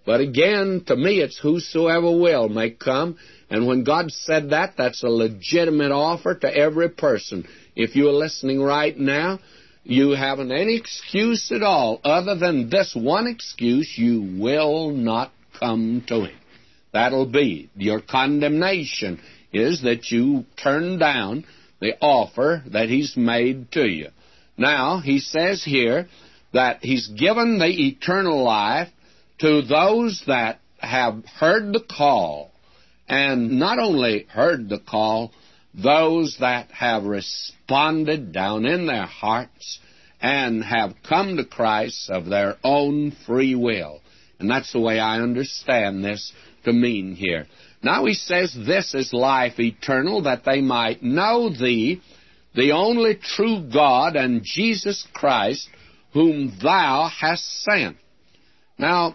But again, to me, it's whosoever will may come. And when God said that, that's a legitimate offer to every person. If you're listening right now, you haven't any excuse at all other than this one excuse: you will not come to Him. That'll be your condemnation, is that you turn down the offer that He's made to you. Now, He says here that He's given the eternal life to those that have heard the call, and not only heard the call, those that have responded down in their hearts and have come to Christ of their own free will. And that's the way I understand this to mean here. Now He says, this is life eternal, that they might know Thee, the only true God, and Jesus Christ, whom Thou hast sent. Now,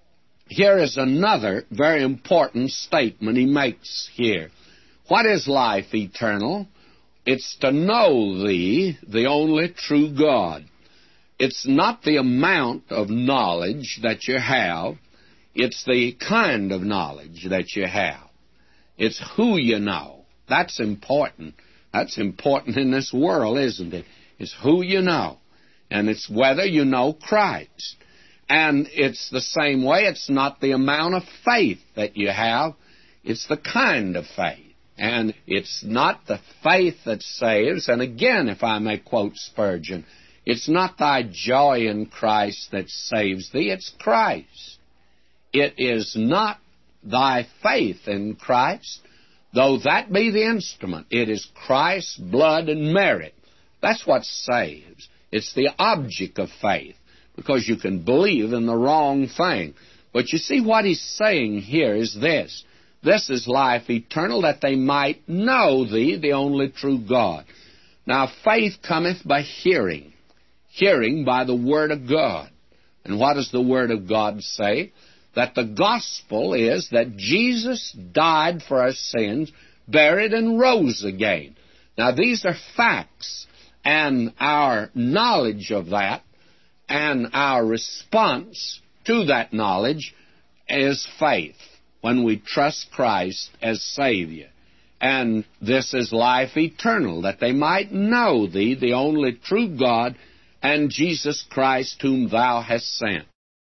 here is another very important statement He makes here. What is life eternal? It's to know Thee, the only true God. It's not the amount of knowledge that you have. It's the kind of knowledge that you have. It's who you know. That's important. That's important in this world, isn't it? It's who you know. And it's whether you know Christ. And it's the same way. It's not the amount of faith that you have. It's the kind of faith. And it's not the faith that saves. And again, if I may quote Spurgeon, it's not thy joy in Christ that saves thee, it's Christ. It is not thy faith in Christ, though that be the instrument. It is Christ's blood and merit. That's what saves. It's the object of faith, because you can believe in the wrong thing. But you see, what He's saying here is this. This is life eternal, that they might know Thee, the only true God. Now, faith cometh by hearing, hearing by the Word of God. And what does the Word of God say? That the gospel is that Jesus died for our sins, buried, and rose again. Now, these are facts, and our knowledge of that and our response to that knowledge is faith, when we trust Christ as Savior. And this is life eternal, that they might know Thee, the only true God, and Jesus Christ, whom Thou hast sent.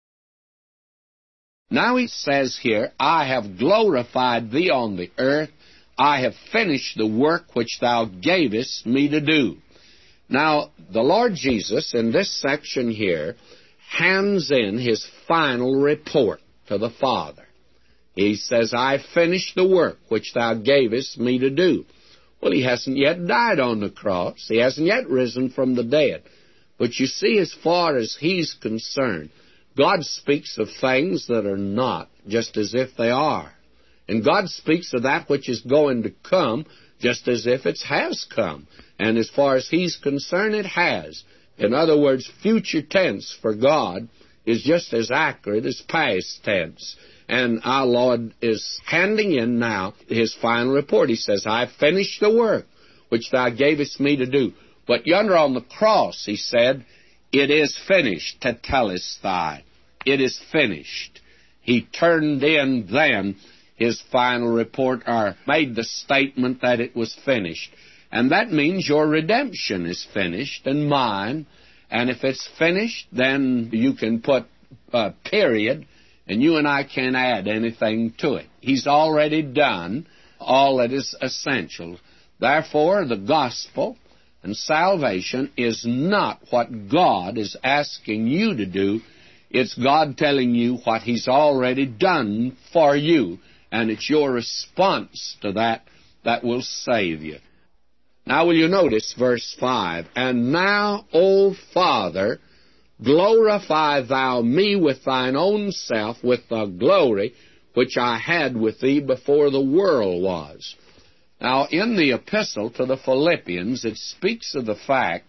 Now He says here, I have glorified Thee on the earth. I have finished the work which Thou gavest me to do. Now, the Lord Jesus, in this section here, hands in His final report to the Father. He says, I finished the work which Thou gavest me to do. Well, He hasn't yet died on the cross. He hasn't yet risen from the dead. But you see, as far as He's concerned, God speaks of things that are not just as if they are. And God speaks of that which is going to come just as if it has come. And as far as He's concerned, it has. In other words, future tense for God is just as accurate as past tense. And our Lord is handing in now His final report. He says, I have finished the work which Thou gavest me to do. But yonder on the cross, He said, it is finished, tetelestai. It is finished. He turned in then His final report, or made the statement that it was finished. And that means your redemption is finished, and mine. And if it's finished, then you can put a period, and you and I can't add anything to it. He's already done all that is essential. Therefore, the gospel and salvation is not what God is asking you to do. It's God telling you what He's already done for you. And it's your response to that that will save you. Now will you notice verse 5, And now, O Father, glorify Thou me with Thine own self, with the glory which I had with Thee before the world was. Now, in the epistle to the Philippians, it speaks of the fact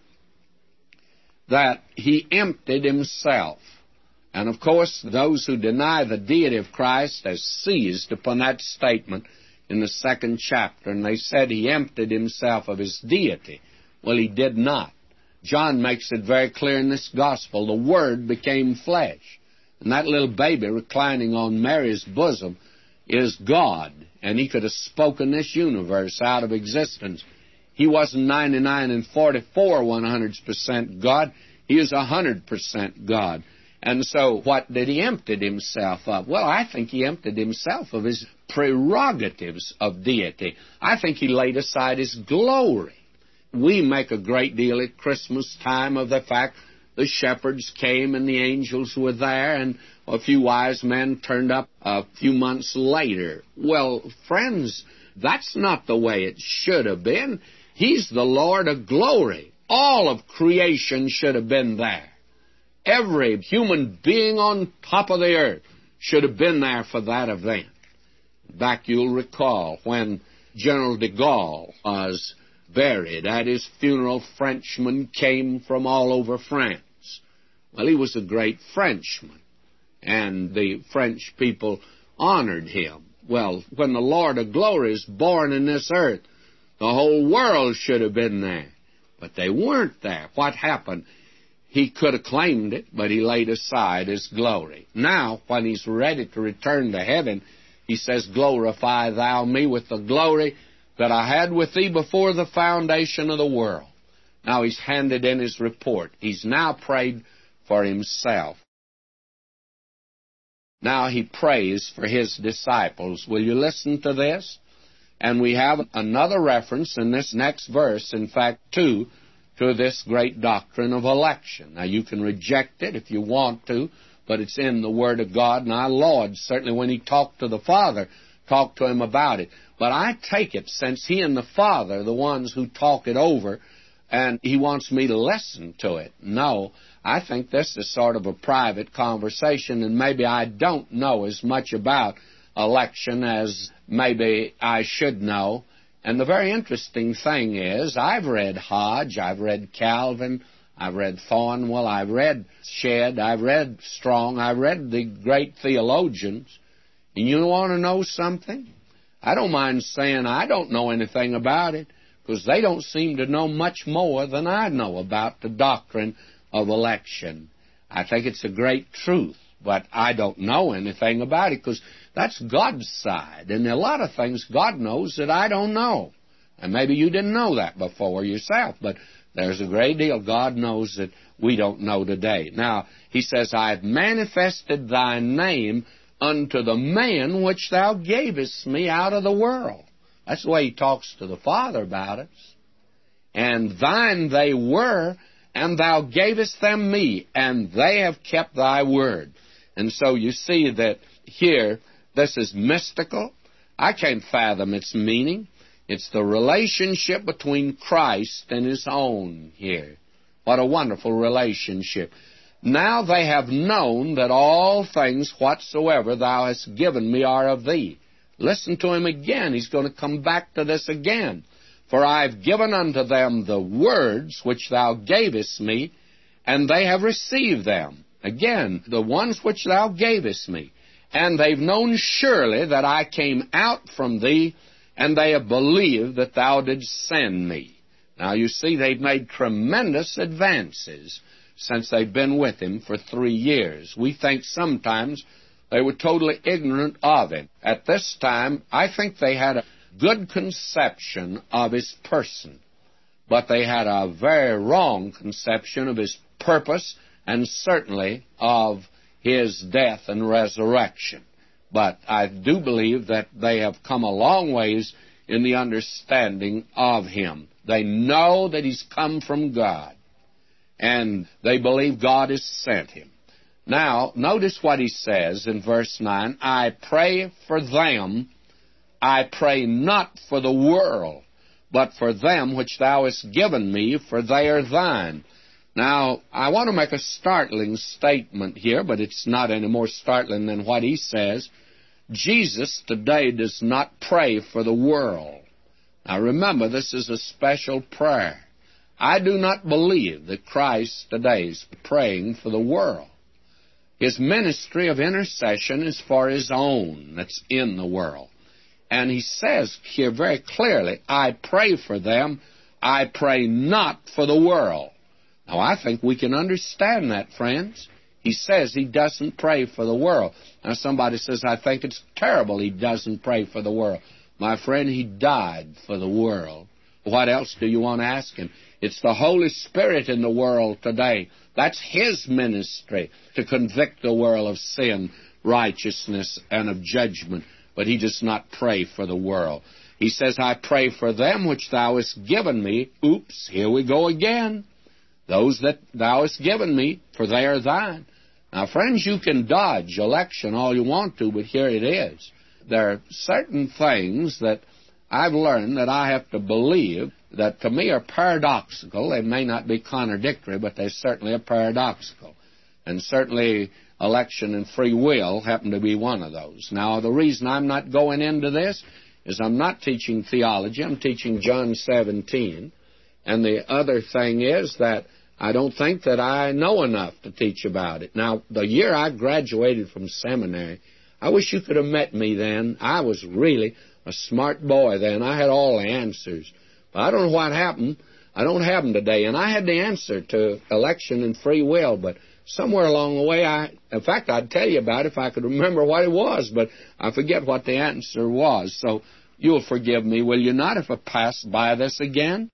that He emptied Himself. And, of course, those who deny the deity of Christ have seized upon that statement in the 2nd chapter, and they said He emptied Himself of His deity. Well, He did not. John makes it very clear in this gospel, the Word became flesh. And that little baby reclining on Mary's bosom is God. And he could have spoken this universe out of existence. He wasn't 99 and 44 100% God. He is 100% God. And so what did he empty himself of? Well, I think he emptied himself of his prerogatives of deity. I think he laid aside his glory. We make a great deal at Christmas time of the fact the shepherds came and the angels were there, and a few wise men turned up a few months later. Well, friends, that's not the way it should have been. He's the Lord of glory. All of creation should have been there. Every human being on top of the earth should have been there for that event. Back, you'll recall, when General de Gaulle was buried, at his funeral, Frenchmen came from all over France. Well, he was a great Frenchman, and the French people honored him. Well, when the Lord of glory is born in this earth, the whole world should have been there. But they weren't there. What happened? He could have claimed it, but he laid aside his glory. Now, when he's ready to return to heaven, he says, "Glorify thou me with the glory that I had with thee before the foundation of the world." Now he's handed in his report. He's now prayed for himself. Now he prays for his disciples. Will you listen to this? And we have another reference in this next verse, in fact, two, to this great doctrine of election. Now, you can reject it if you want to, but it's in the Word of God, and our Lord, certainly when He talked to the Father, talked to Him about it. But I take it, since He and the Father are the ones who talk it over, and He wants me to listen to it. No, I think this is sort of a private conversation, and maybe I don't know as much about election as maybe I should know. And the very interesting thing is, I've read Hodge, I've read Calvin, I've read Thornwell, I've read Shedd, I've read Strong, I've read the great theologians. And you want to know something? I don't mind saying I don't know anything about it, because they don't seem to know much more than I know about the doctrine of election. I think it's a great truth, but I don't know anything about it, because that's God's side. And there are a lot of things God knows that I don't know. And maybe you didn't know that before yourself, but there's a great deal God knows that we don't know today. Now, He says, "I have manifested thy name unto the man which thou gavest me out of the world." That's the way He talks to the Father about us. "And thine they were, and thou gavest them me, and they have kept thy word." And so you see that here, this is mystical. I can't fathom its meaning. It's the relationship between Christ and His own here. What a wonderful relationship. "Now they have known that all things whatsoever thou hast given me are of thee." Listen to him again. He's going to come back to this again. "For I have given unto them the words which thou gavest me, and they have received them." Again, the ones which thou gavest me. "And they've known surely that I came out from thee, and they have believed that thou didst send me." Now, you see, they've made tremendous advances since they've been with Him for 3 years. We think sometimes they were totally ignorant of Him. At this time, I think they had a good conception of His person, but they had a very wrong conception of His purpose and certainly of His death and resurrection. But I do believe that they have come a long ways in the understanding of Him. They know that He's come from God, and they believe God has sent Him. Now, notice what He says in verse 9, "I pray for them, I pray not for the world, but for them which thou hast given me, for they are thine." Now, I want to make a startling statement here, but it's not any more startling than what He says. Jesus today does not pray for the world. Now, remember, this is a special prayer. I do not believe that Christ today is praying for the world. His ministry of intercession is for His own that's in the world. And He says here very clearly, "I pray for them, I pray not for the world." Now, I think we can understand that, friends. He says he doesn't pray for the world. Now somebody says, I think it's terrible he doesn't pray for the world. My friend, he died for the world. What else do you want to ask him? It's the Holy Spirit in the world today. That's his ministry, to convict the world of sin, righteousness, and of judgment. But he does not pray for the world. He says, I pray for them which thou hast given me. Oops, here we go again. Those that thou hast given me, for they are thine. Now, friends, you can dodge election all you want to, but here it is. There are certain things that I've learned that I have to believe that to me are paradoxical. They may not be contradictory, but they certainly are paradoxical. And certainly election and free will happen to be one of those. Now, the reason I'm not going into this is I'm not teaching theology. I'm teaching John 17. And the other thing is that I don't think that I know enough to teach about it. Now, the year I graduated from seminary, I wish you could have met me then. I was really a smart boy then. I had all the answers. But I don't know what happened. I don't have them today. And I had the answer to election and free will, but somewhere along the way, in fact, I'd tell you about it if I could remember what it was, but I forget what the answer was. So you'll forgive me, will you not, if I pass by this again?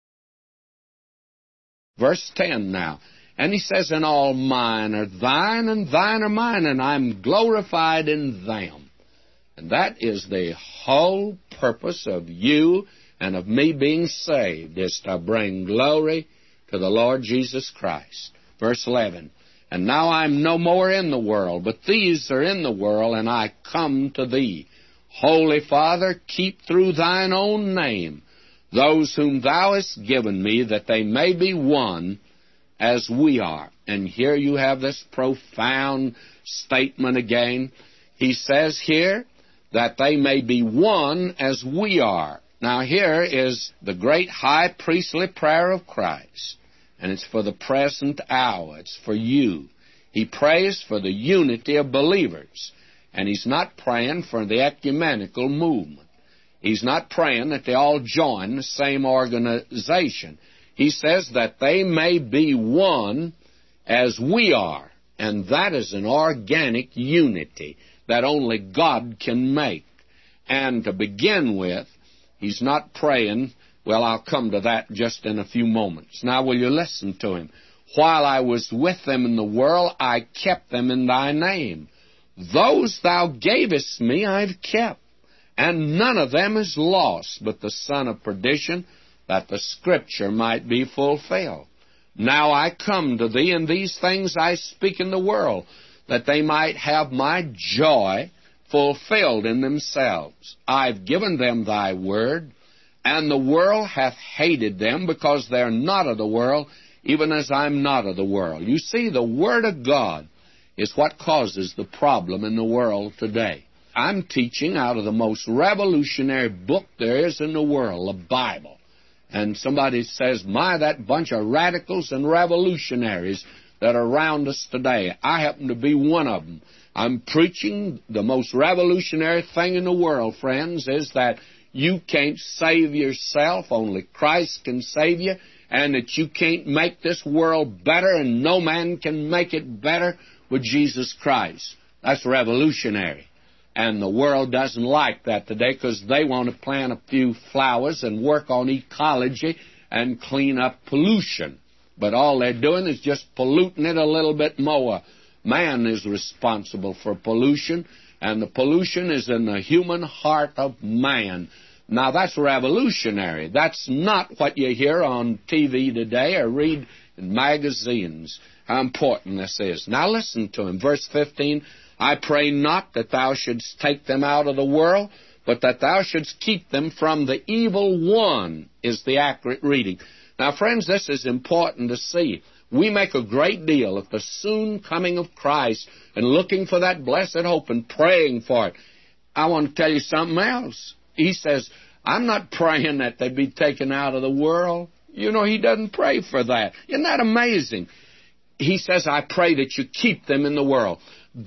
Verse 10 now. And he says, and all mine are thine, and thine are mine, and I'm glorified in them. And that is the whole purpose of you and of me being saved, is to bring glory to the Lord Jesus Christ. Verse 11. And now I'm no more in the world, but these are in the world, and I come to thee. Holy Father, keep through thine own name those whom thou hast given me, that they may be one as we are. And here you have this profound statement again. He says here that they may be one as we are. Now here is the great high priestly prayer of Christ, and it's for the present hour. It's for you. He prays for the unity of believers, and he's not praying for the ecumenical movement. He's not praying that they all join the same organization. He says that they may be one as we are, and that is an organic unity that only God can make. And to begin with, he's not praying, well, I'll come to that just in a few moments. Now, will you listen to him? While I was with them in the world, I kept them in thy name. Those thou gavest me I've kept, and none of them is lost, but the son of perdition, that the Scripture might be fulfilled. Now I come to thee, and these things I speak in the world, that they might have my joy fulfilled in themselves. I've given them thy word, and the world hath hated them, because they're not of the world, even as I'm not of the world. You see, the Word of God is what causes the problem in the world today. I'm teaching out of the most revolutionary book there is in the world, the Bible. And somebody says, my, that bunch of radicals and revolutionaries that are around us today. I happen to be one of them. I'm preaching the most revolutionary thing in the world, friends, is that you can't save yourself, only Christ can save you, and that you can't make this world better, and no man can make it better with Jesus Christ. That's revolutionary. And the world doesn't like that today, because they want to plant a few flowers and work on ecology and clean up pollution. But all they're doing is just polluting it a little bit more. Man is responsible for pollution, and the pollution is in the human heart of man. Now, that's revolutionary. That's not what you hear on TV today or read in magazines, how important this is. Now, listen to him. Verse 15, I pray not that thou shouldst take them out of the world, but that thou shouldst keep them from the evil one, is the accurate reading. Now, friends, this is important to see. We make a great deal of the soon coming of Christ and looking for that blessed hope and praying for it. I want to tell you something else. He says, I'm not praying that they be taken out of the world. You know, he doesn't pray for that. Isn't that amazing? He says, I pray that you keep them in the world.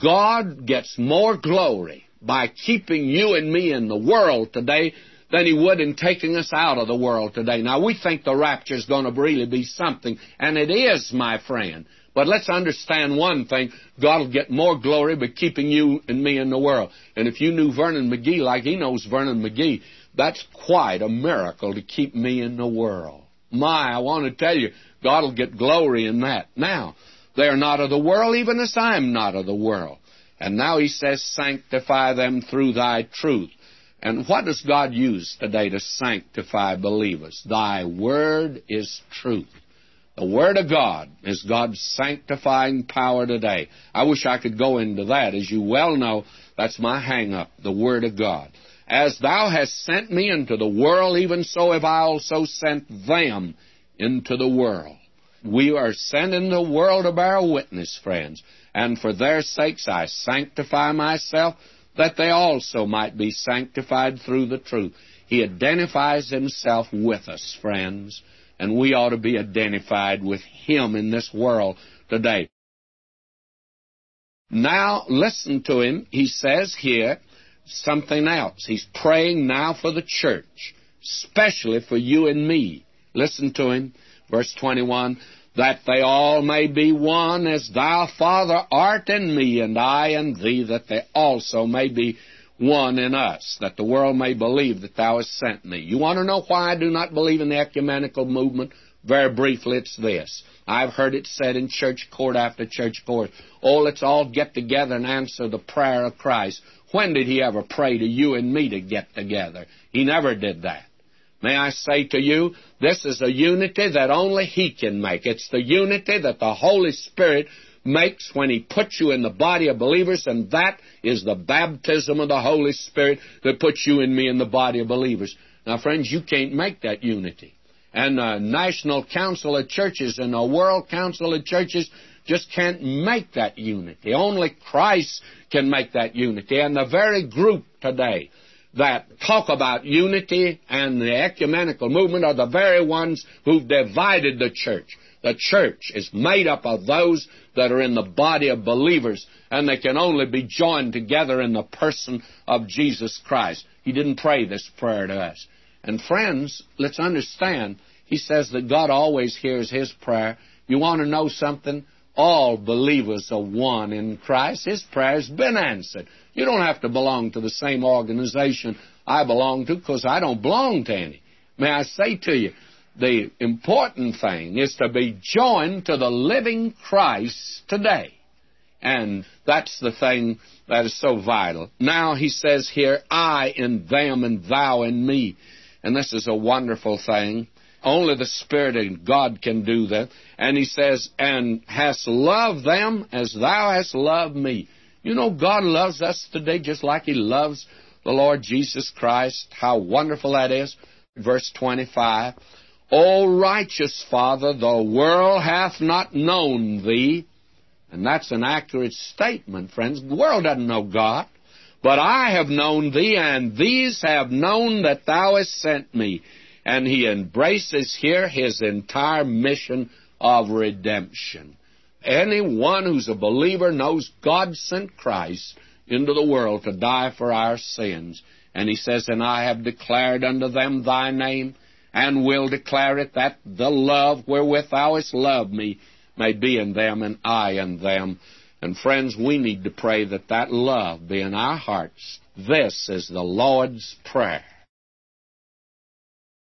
God gets more glory by keeping you and me in the world today than he would in taking us out of the world today. Now, we think the rapture is going to really be something, and it is, my friend. But let's understand one thing. God will get more glory by keeping you and me in the world. And if you knew Vernon McGee like he knows Vernon McGee, that's quite a miracle to keep me in the world. My, I want to tell you, God will get glory in that. Now, they are not of the world, even as I am not of the world. And now he says, sanctify them through thy truth. And what does God use today to sanctify believers? Thy word is truth. The Word of God is God's sanctifying power today. I wish I could go into that. As you well know, that's my hang-up, the Word of God. As thou hast sent me into the world, even so have I also sent them into the world. We are sent into the world to bear witness, friends. And for their sakes I sanctify myself, that they also might be sanctified through the truth. He identifies himself with us, friends. And we ought to be identified with him in this world today. Now, listen to him. He says here something else. He's praying now for the church, especially for you and me. Listen to him. Verse 21, that they all may be one, as thou, Father, art in me, and I in thee, that they also may be one in us, that the world may believe that thou hast sent me. You want to know why I do not believe in the ecumenical movement? Very briefly, it's this. I've heard it said in church court after church court, oh, let's all get together and answer the prayer of Christ. When did he ever pray to you and me to get together? He never did that. May I say to you, this is a unity that only he can make. It's the unity that the Holy Spirit makes when he puts you in the body of believers, and that is the baptism of the Holy Spirit that puts you and me in the body of believers. Now, friends, you can't make that unity. And the National Council of Churches and the World Council of Churches just can't make that unity. Only Christ can make that unity. And the very group today that talk about unity and the ecumenical movement are the very ones who've divided the church. The church is made up of those that are in the body of believers, and they can only be joined together in the person of Jesus Christ. He didn't pray this prayer to us. And friends, let's understand, he says that God always hears his prayer. You want to know something? All believers are one in Christ. His prayer has been answered. You don't have to belong to the same organization I belong to, because I don't belong to any. May I say to you, the important thing is to be joined to the living Christ today. And that's the thing that is so vital. Now he says here, I in them and thou in me. And this is a wonderful thing. Only the Spirit of God can do that. And he says, and hast loved them as thou hast loved me. You know, God loves us today just like he loves the Lord Jesus Christ. How wonderful that is. Verse 25, O righteous Father, the world hath not known thee. And that's an accurate statement, friends. The world doesn't know God. But I have known thee, and these have known that thou hast sent me. And he embraces here his entire mission of redemption. Anyone who's a believer knows God sent Christ into the world to die for our sins. And he says, and I have declared unto them thy name, and will declare it, that the love wherewith thou hast loved me may be in them, and I in them. And friends, we need to pray that that love be in our hearts. This is the Lord's Prayer.